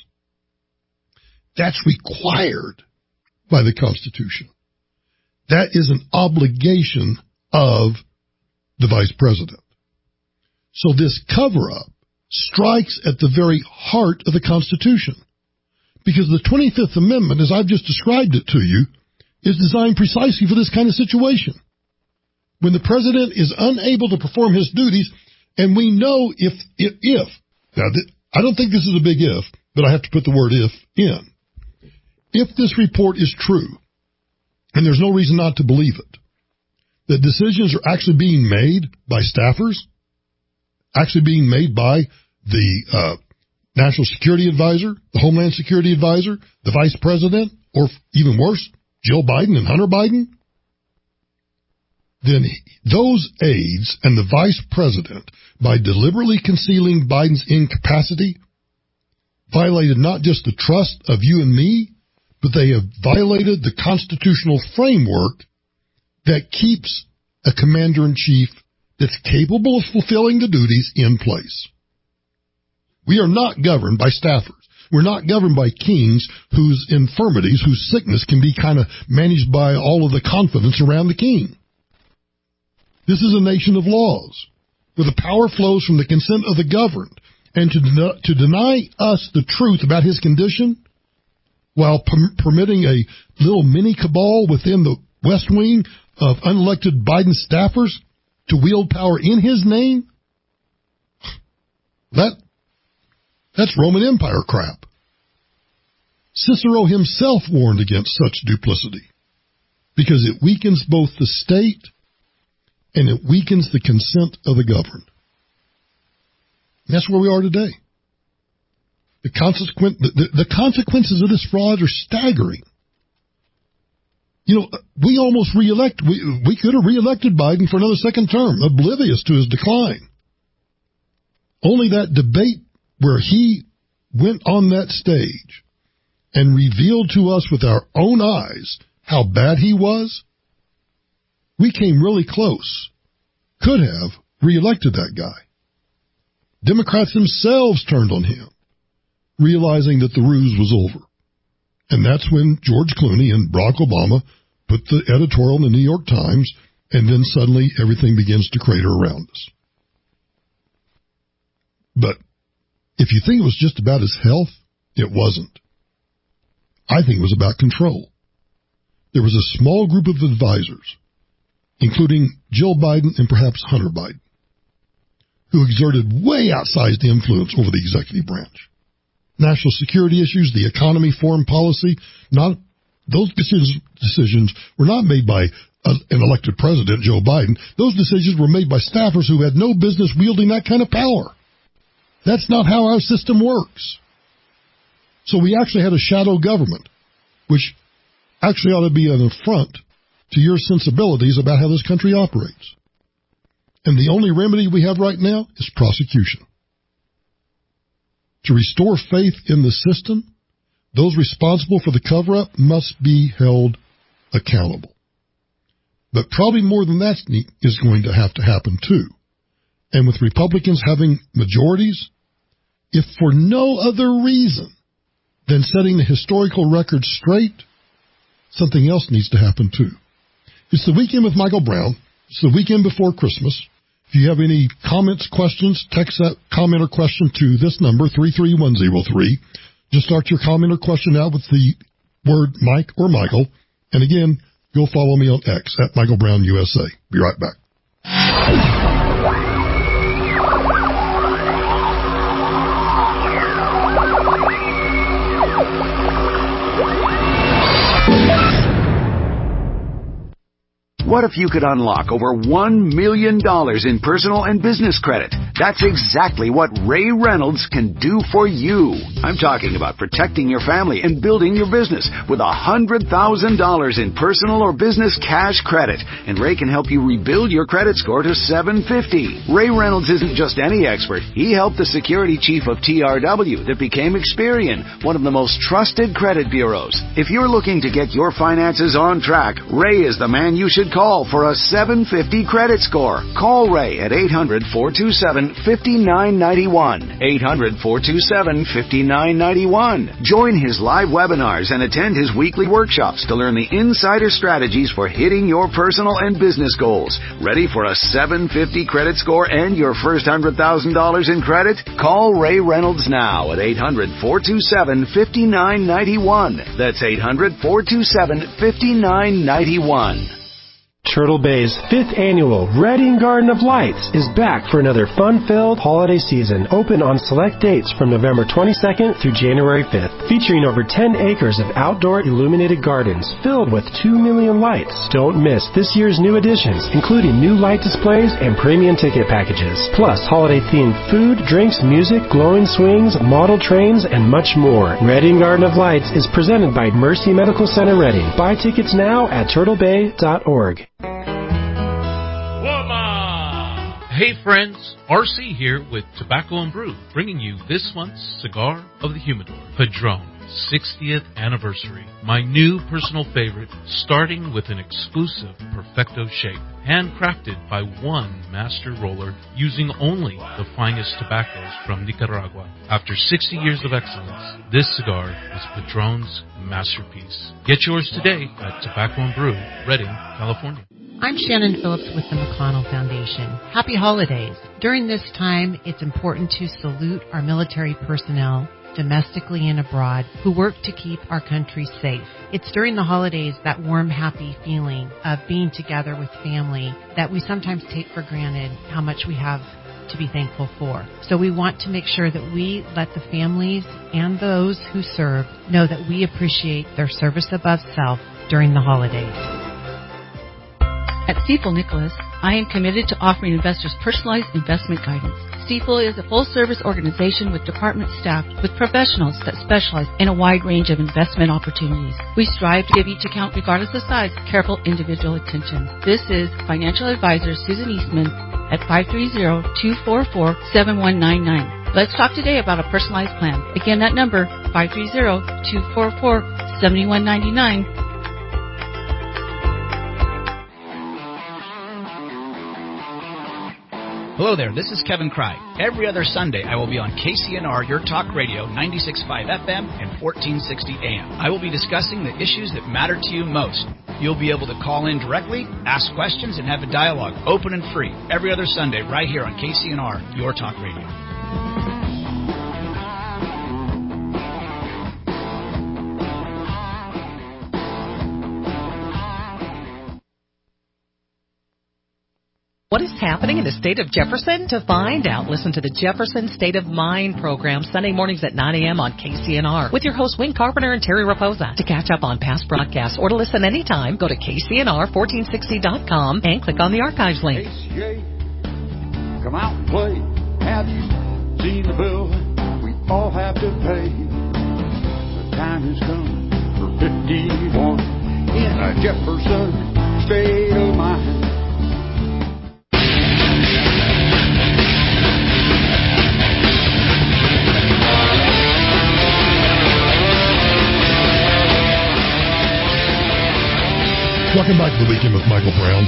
That's required by the Constitution. That is an obligation of the vice president. So this cover-up strikes at the very heart of the Constitution, because the twenty-fifth Amendment, as I've just described it to you, is designed precisely for this kind of situation. When the president is unable to perform his duties, and we know if, if, if now th- I don't think this is a big if, but I have to put the word if in. If this report is true, and there's no reason not to believe it, that decisions are actually being made by staffers, actually being made by the uh, National Security Advisor, the Homeland Security Advisor, the Vice President, or even worse, Jill Biden and Hunter Biden, then those aides and the Vice President, by deliberately concealing Biden's incapacity, violated not just the trust of you and me, but they have violated the constitutional framework that keeps a commander-in-chief that's capable of fulfilling the duties in place. We are not governed by staffers. We're not governed by kings whose infirmities, whose sickness can be kind of managed by all of the confidence around the king. This is a nation of laws, where the power flows from the consent of the governed, and to, den- to deny us the truth about his condition, while per- permitting a little mini cabal within the West Wing of unelected Biden staffers to wield power in his name, that that's Roman Empire crap. Cicero himself warned against such duplicity, because it weakens both the state and it weakens the consent of the governed. And that's where we are today. The, consequent, the, the, the consequences of this fraud are staggering. You know, we almost re-elect, we, we could have re-elected Biden for another second term, oblivious to his decline. Only that debate where he went on that stage and revealed to us with our own eyes how bad he was, we came really close. Could have re-elected that guy. Democrats themselves turned on him, realizing that the ruse was over. And that's when George Clooney and Barack Obama put the editorial in the New York Times, and then suddenly everything begins to crater around us. But if you think it was just about his health, it wasn't. I think it was about control. There was a small group of advisors, including Jill Biden and perhaps Hunter Biden, who exerted way outsized influence over the executive branch. National security issues, the economy, foreign policy, not those decisions, decisions were not made by a, an elected president, Joe Biden. Those decisions were made by staffers who had no business wielding that kind of power. That's not how our system works. So we actually had a shadow government, which actually ought to be an affront to your sensibilities about how this country operates. And the only remedy we have right now is prosecution. To restore faith in the system, those responsible for the cover-up must be held accountable. But probably more than that is going to have to happen too. And with Republicans having majorities, if for no other reason than setting the historical record straight, something else needs to happen too. It's the weekend with Michael Brown. It's the weekend before Christmas. If you have any comments, questions, text that comment or question to this number, three three one zero three. Just start your comment or question out with the word Mike or Michael. And again, go follow me on X at Michael Brown U S A. Be right back. What if you could unlock over one million dollars in personal and business credit? That's exactly what Ray Reynolds can do for you. I'm talking about protecting your family and building your business with one hundred thousand dollars in personal or business cash credit. And Ray can help you rebuild your credit score to seven fifty. Ray Reynolds isn't just any expert. He helped the security chief of T R W that became Experian, one of the most trusted credit bureaus. If you're looking to get your finances on track, Ray is the man you should call for a seven fifty credit score. Call Ray at eight hundred, four two seven, five nine nine one. eight hundred, four two seven, five nine nine one. Join his live webinars and attend his weekly workshops to learn the insider strategies for hitting your personal and business goals. Ready for a seven fifty credit score and your first one hundred thousand dollars in credit? Call Ray Reynolds now at eight hundred, four two seven, five nine nine one. That's eight hundred, four two seven, five nine nine one. Turtle Bay's fifth annual Reading Garden of Lights is back for another fun-filled holiday season, open on select dates from November twenty-second through January fifth, featuring over ten acres of outdoor illuminated gardens filled with two million lights. Don't miss this year's new additions, including new light displays and premium ticket packages, plus holiday-themed food, drinks, music, glowing swings, model trains, and much more. Reading Garden of Lights is presented by Mercy Medical Center Reading. Buy tickets now at turtle bay dot org. Hey friends, R C here with Tobacco and Brew, bringing you this month's Cigar of the Humidor, Padron, sixtieth Anniversary. My new personal favorite, starting with an exclusive Perfecto shape, handcrafted by one master roller, using only the finest tobaccos from Nicaragua. After sixty years of excellence, this cigar is Padron's masterpiece. Get yours today at Tobacco and Brew, Redding, California. I'm Shannon Phillips with the McConnell Foundation. Happy holidays. During this time, it's important to salute our military personnel, domestically and abroad, who work to keep our country safe. It's during the holidays, that warm, happy feeling of being together with family, that we sometimes take for granted how much we have to be thankful for. So we want to make sure that we let the families and those who serve know that we appreciate their service above self during the holidays. At Stifel Nicholas, I am committed to offering investors personalized investment guidance. Stifel is a full-service organization with department staffed with professionals that specialize in a wide range of investment opportunities. We strive to give each account, regardless of size, careful individual attention. This is financial advisor Susan Eastman at five three zero, two four four, seven one nine nine. Let's talk today about a personalized plan. Again, that number, five three zero, two four four, seven one nine nine. Hello there, this is Kevin Cry. Every other Sunday, I will be on K C N R, Your Talk Radio, ninety-six point five F M and fourteen sixty A M. I will be discussing the issues that matter to you most. You'll be able to call in directly, ask questions, and have a dialogue, open and free, every other Sunday right here on K C N R, Your Talk Radio. What is happening in the state of Jefferson? To find out, listen to the Jefferson State of Mind program Sunday mornings at nine a.m. on K C N R with your hosts Wayne Carpenter and Terry Raposa. To catch up on past broadcasts or to listen anytime, go to K C N R fourteen sixty dot com and click on the archives link. H J, come out and play. Have you seen the bill we all have to pay? The time has come for fifty-one in a Jefferson State of Mind. Welcome back to the Weekend with Michael Brown.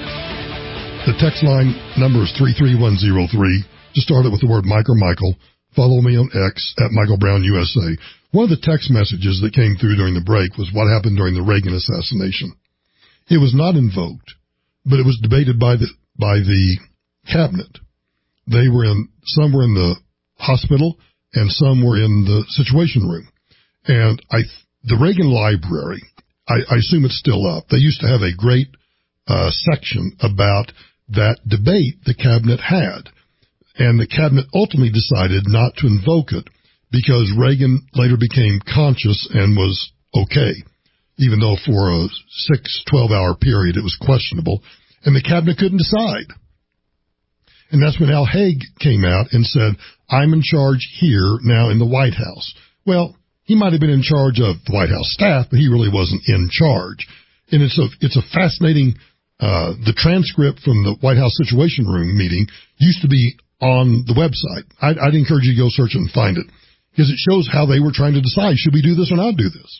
The text line number is three three one zero three. Just start it with the word Mike or Michael. Follow me on X at Michael Brown U S A. One of the text messages that came through during the break was what happened during the Reagan assassination. It was not invoked, but it was debated by the by the cabinet. They were in, some were in the hospital and some were in the Situation Room. And I, the Reagan Library, I, I assume it's still up. They used to have a great uh, section about that debate the cabinet had. And the cabinet ultimately decided not to invoke it because Reagan later became conscious and was okay, even though for a six, twelve-hour period it was questionable. And the cabinet couldn't decide. And that's when Al Haig came out and said, I'm in charge here now in the White House. Well, he might have been in charge of the White House staff, but he really wasn't in charge. And it's a, it's a fascinating, uh, the transcript from the White House Situation Room meeting used to be on the website. I'd, I'd encourage you to go search it and find it because it shows how they were trying to decide, should we do this or not do this?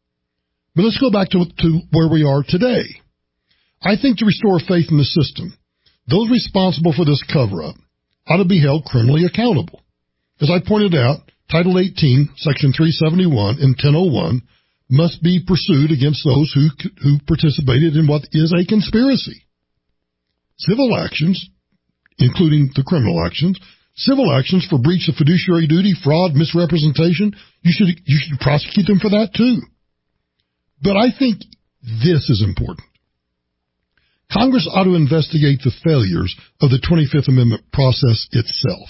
But let's go back to, to where we are today. I think to restore faith in the system, those responsible for this cover-up ought to be held criminally accountable. As I pointed out, Title eighteen, Section three seventy-one and ten oh one must be pursued against those who who participated in what is a conspiracy. Civil actions, including the criminal actions, civil actions for breach of fiduciary duty, fraud, misrepresentation, you should you should prosecute them for that too. But I think this is important. Congress ought to investigate the failures of the twenty-fifth Amendment process itself.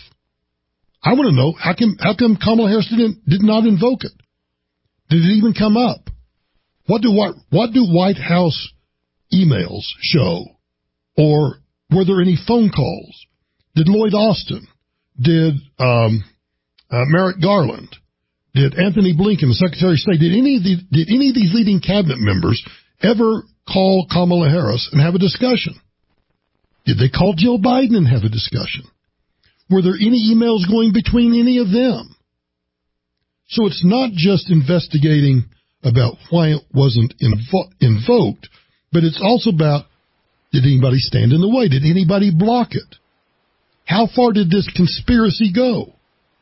I want to know, how come, how come Kamala Harris didn't, did not invoke it? Did it even come up? What do, what, what do White House emails show? Or were there any phone calls? Did Lloyd Austin? Did um, uh, Merrick Garland? Did Anthony Blinken, the Secretary of State, did any of the, did any of these leading cabinet members ever call Kamala Harris and have a discussion? Did they call Jill Biden and have a discussion? Were there any emails going between any of them? So it's not just investigating about why it wasn't invo- invoked, but it's also about, did anybody stand in the way? Did anybody block it? How far did this conspiracy go?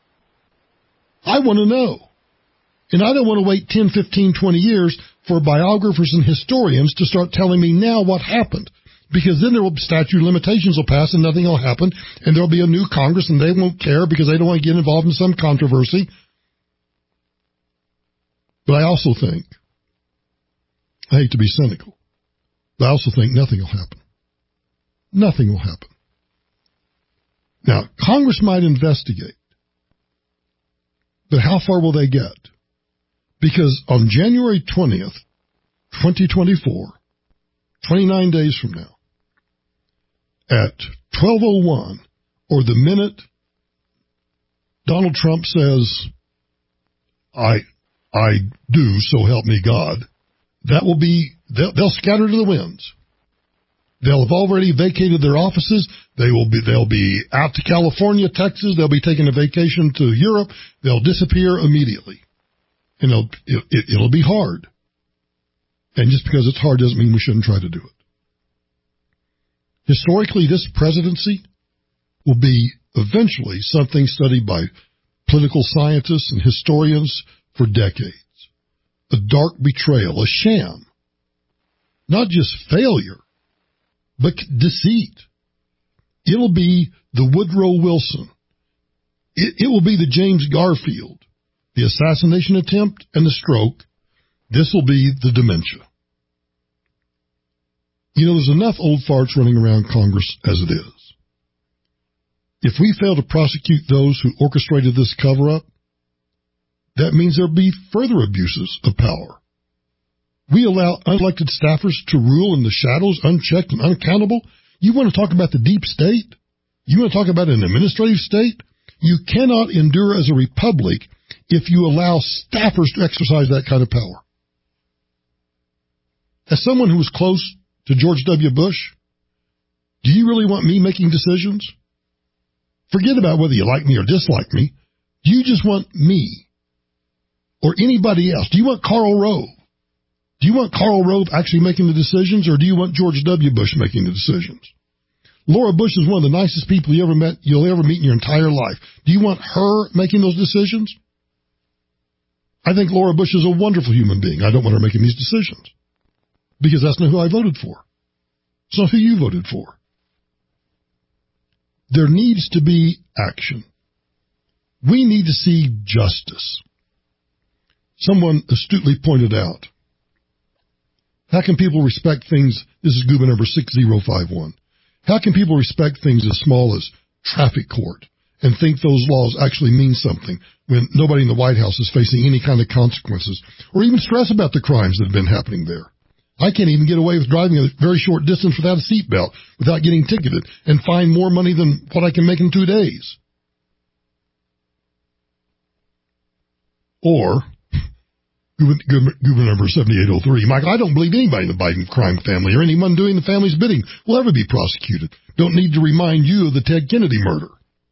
I want to know. And I don't want to wait ten, fifteen, twenty years for biographers and historians to start telling me now what happened. Because then there will be statute of limitations will pass and nothing will happen, and there will be a new Congress and they won't care because they don't want to get involved in some controversy. But I also think, I hate to be cynical, but I also think nothing will happen. Nothing will happen. Now, Congress might investigate, but how far will they get? Because on January twentieth, twenty twenty-four, twenty-nine days from now, at twelve oh one, or the minute Donald Trump says, I I do, so help me God, that will be, they'll, they'll scatter to the winds. They'll have already vacated their offices. They will be, they'll be out to California, Texas. They'll be taking a vacation to Europe. They'll disappear immediately. And it'll, it, it'll be hard. And just because it's hard doesn't mean we shouldn't try to do it. Historically, this presidency will be eventually something studied by political scientists and historians for decades. A dark betrayal, a sham. Not just failure, but deceit. It'll be the Woodrow Wilson. It, it will be the James Garfield. The assassination attempt and the stroke. This will be the dementia. You know, there's enough old farts running around Congress as it is. If we fail to prosecute those who orchestrated this cover-up, that means there'll be further abuses of power. We allow unelected staffers to rule in the shadows, unchecked and unaccountable. You want to talk about the deep state? You want to talk about an administrative state? You cannot endure as a republic if you allow staffers to exercise that kind of power. As someone who was close to George W. Bush, do you really want me making decisions? Forget about whether you like me or dislike me. Do you just want me or anybody else? Do you want Karl Rove Do you want Karl Rove actually making the decisions, or do you want George W. Bush making the decisions? Laura Bush is one of the nicest people you ever met, you'll ever meet in your entire life. Do you want her making those decisions? I think Laura Bush is a wonderful human being. I don't want her making these decisions because that's not who I voted for. It's not who you voted for. There needs to be action. We need to see justice. Someone astutely pointed out, how can people respect things? This is Goober number six zero five one. How can people respect things as small as traffic court and think those laws actually mean something when nobody in the White House is facing any kind of consequences or even stress about the crimes that have been happening there? I can't even get away with driving a very short distance without a seatbelt, without getting ticketed, and find more money than what I can make in two days. Or, Goober number seventy-eight oh three, Michael, I don't believe anybody in the Biden crime family or anyone doing the family's bidding will ever be prosecuted. Don't need to remind you of the Ted Kennedy murder.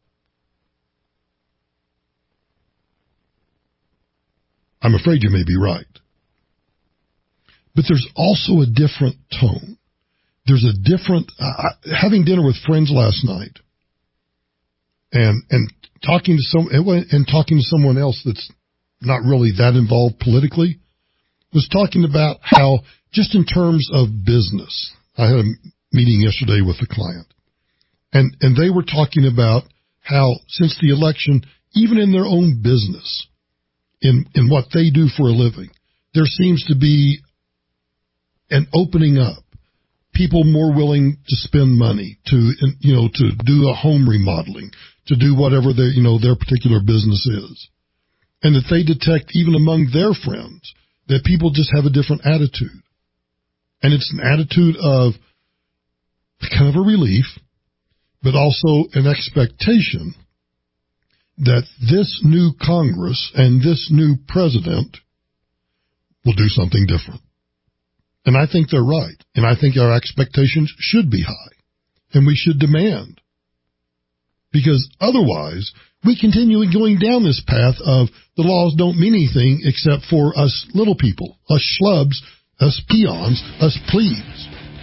I'm afraid you may be right. But there's also a different tone. There's a different, uh, having dinner with friends last night and, and talking to some, and talking to someone else that's not really that involved politically, was talking about how, just in terms of business, I had a meeting yesterday with a client, and, and they were talking about how since the election, even in their own business, in, in what they do for a living, there seems to be an opening up, people more willing to spend money, to, you know, to do a home remodeling, to do whatever their, you know, their particular business is. And that they detect even among their friends that people just have a different attitude. And it's an attitude of kind of a relief, but also an expectation that this new Congress and this new president will do something different. And I think they're right. And I think our expectations should be high. And we should demand. Because otherwise, we continue going down this path of the laws don't mean anything except for us little people, us schlubs, us peons, us plebes.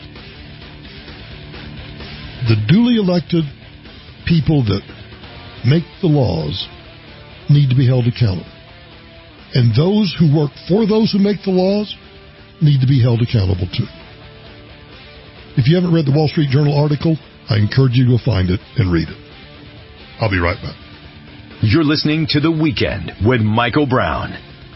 The duly elected people that make the laws need to be held accountable. And those who work for those who make the laws need to be held accountable too. If you haven't read the Wall Street Journal article, I encourage you to go find it and read it. I'll be right back. You're listening to The Weekend with Michael Brown.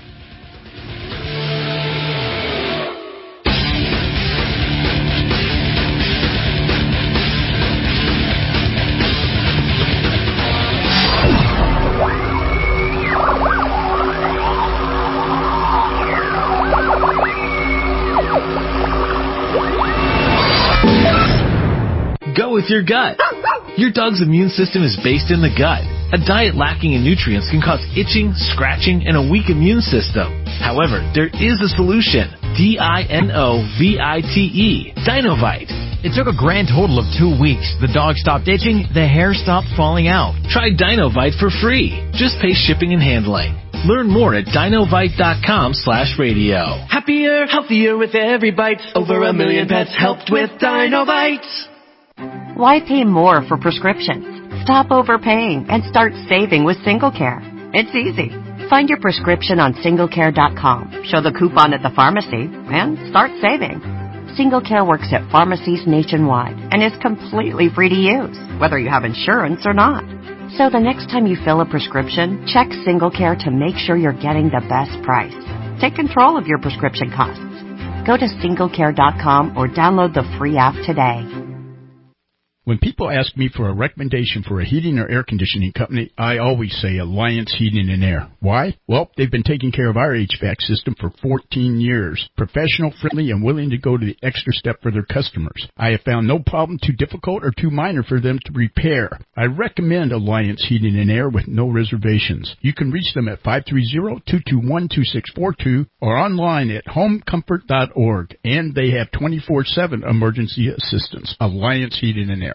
Go with your gut. Your dog's immune system is based in the gut. A diet lacking in nutrients can cause itching, scratching, and a weak immune system. However, there is a solution. D I N O V I T E. Dinovite. It took a grand total of two weeks. The dog stopped itching, the hair stopped falling out. Try Dinovite for free. Just pay shipping and handling. Learn more at dinovite.com slash radio. Happier, healthier with every bite. Over a million pets helped with Dinovite. Why pay more for prescriptions? Stop overpaying and start saving with SingleCare. It's easy. Find your prescription on single care dot com, show the coupon at the pharmacy, and start saving. SingleCare works at pharmacies nationwide and is completely free to use, whether you have insurance or not. So the next time you fill a prescription, check SingleCare to make sure you're getting the best price. Take control of your prescription costs. Go to single care dot com or download the free app today. When people ask me for a recommendation for a heating or air conditioning company, I always say Alliance Heating and Air. Why? Well, they've been taking care of our H V A C system for fourteen years. Professional, friendly, and willing to go to the extra step for their customers. I have found no problem too difficult or too minor for them to repair. I recommend Alliance Heating and Air with no reservations. You can reach them at five three zero, two two one, two six four two or online at home comfort dot org. And they have twenty-four seven emergency assistance. Alliance Heating and Air.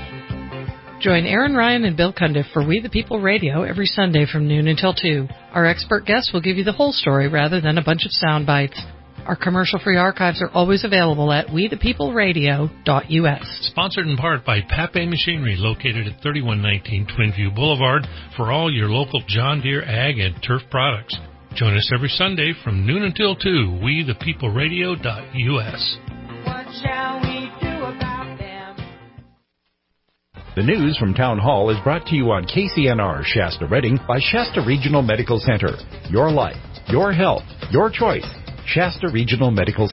Join Aaron Ryan and Bill Cundiff for We the People Radio every Sunday from noon until two. Our expert guests will give you the whole story rather than a bunch of sound bites. Our commercial-free archives are always available at we the people radio dot U S. Sponsored in part by Pape Machinery, located at thirty-one nineteen Twinview Boulevard, for all your local John Deere ag and turf products. Join us every Sunday from noon until two, we the people radio dot U S. What shall we do about them? The news from Town Hall is brought to you on K C N R Shasta Redding by Shasta Regional Medical Center. Your life, your health, your choice. Shasta Regional Medical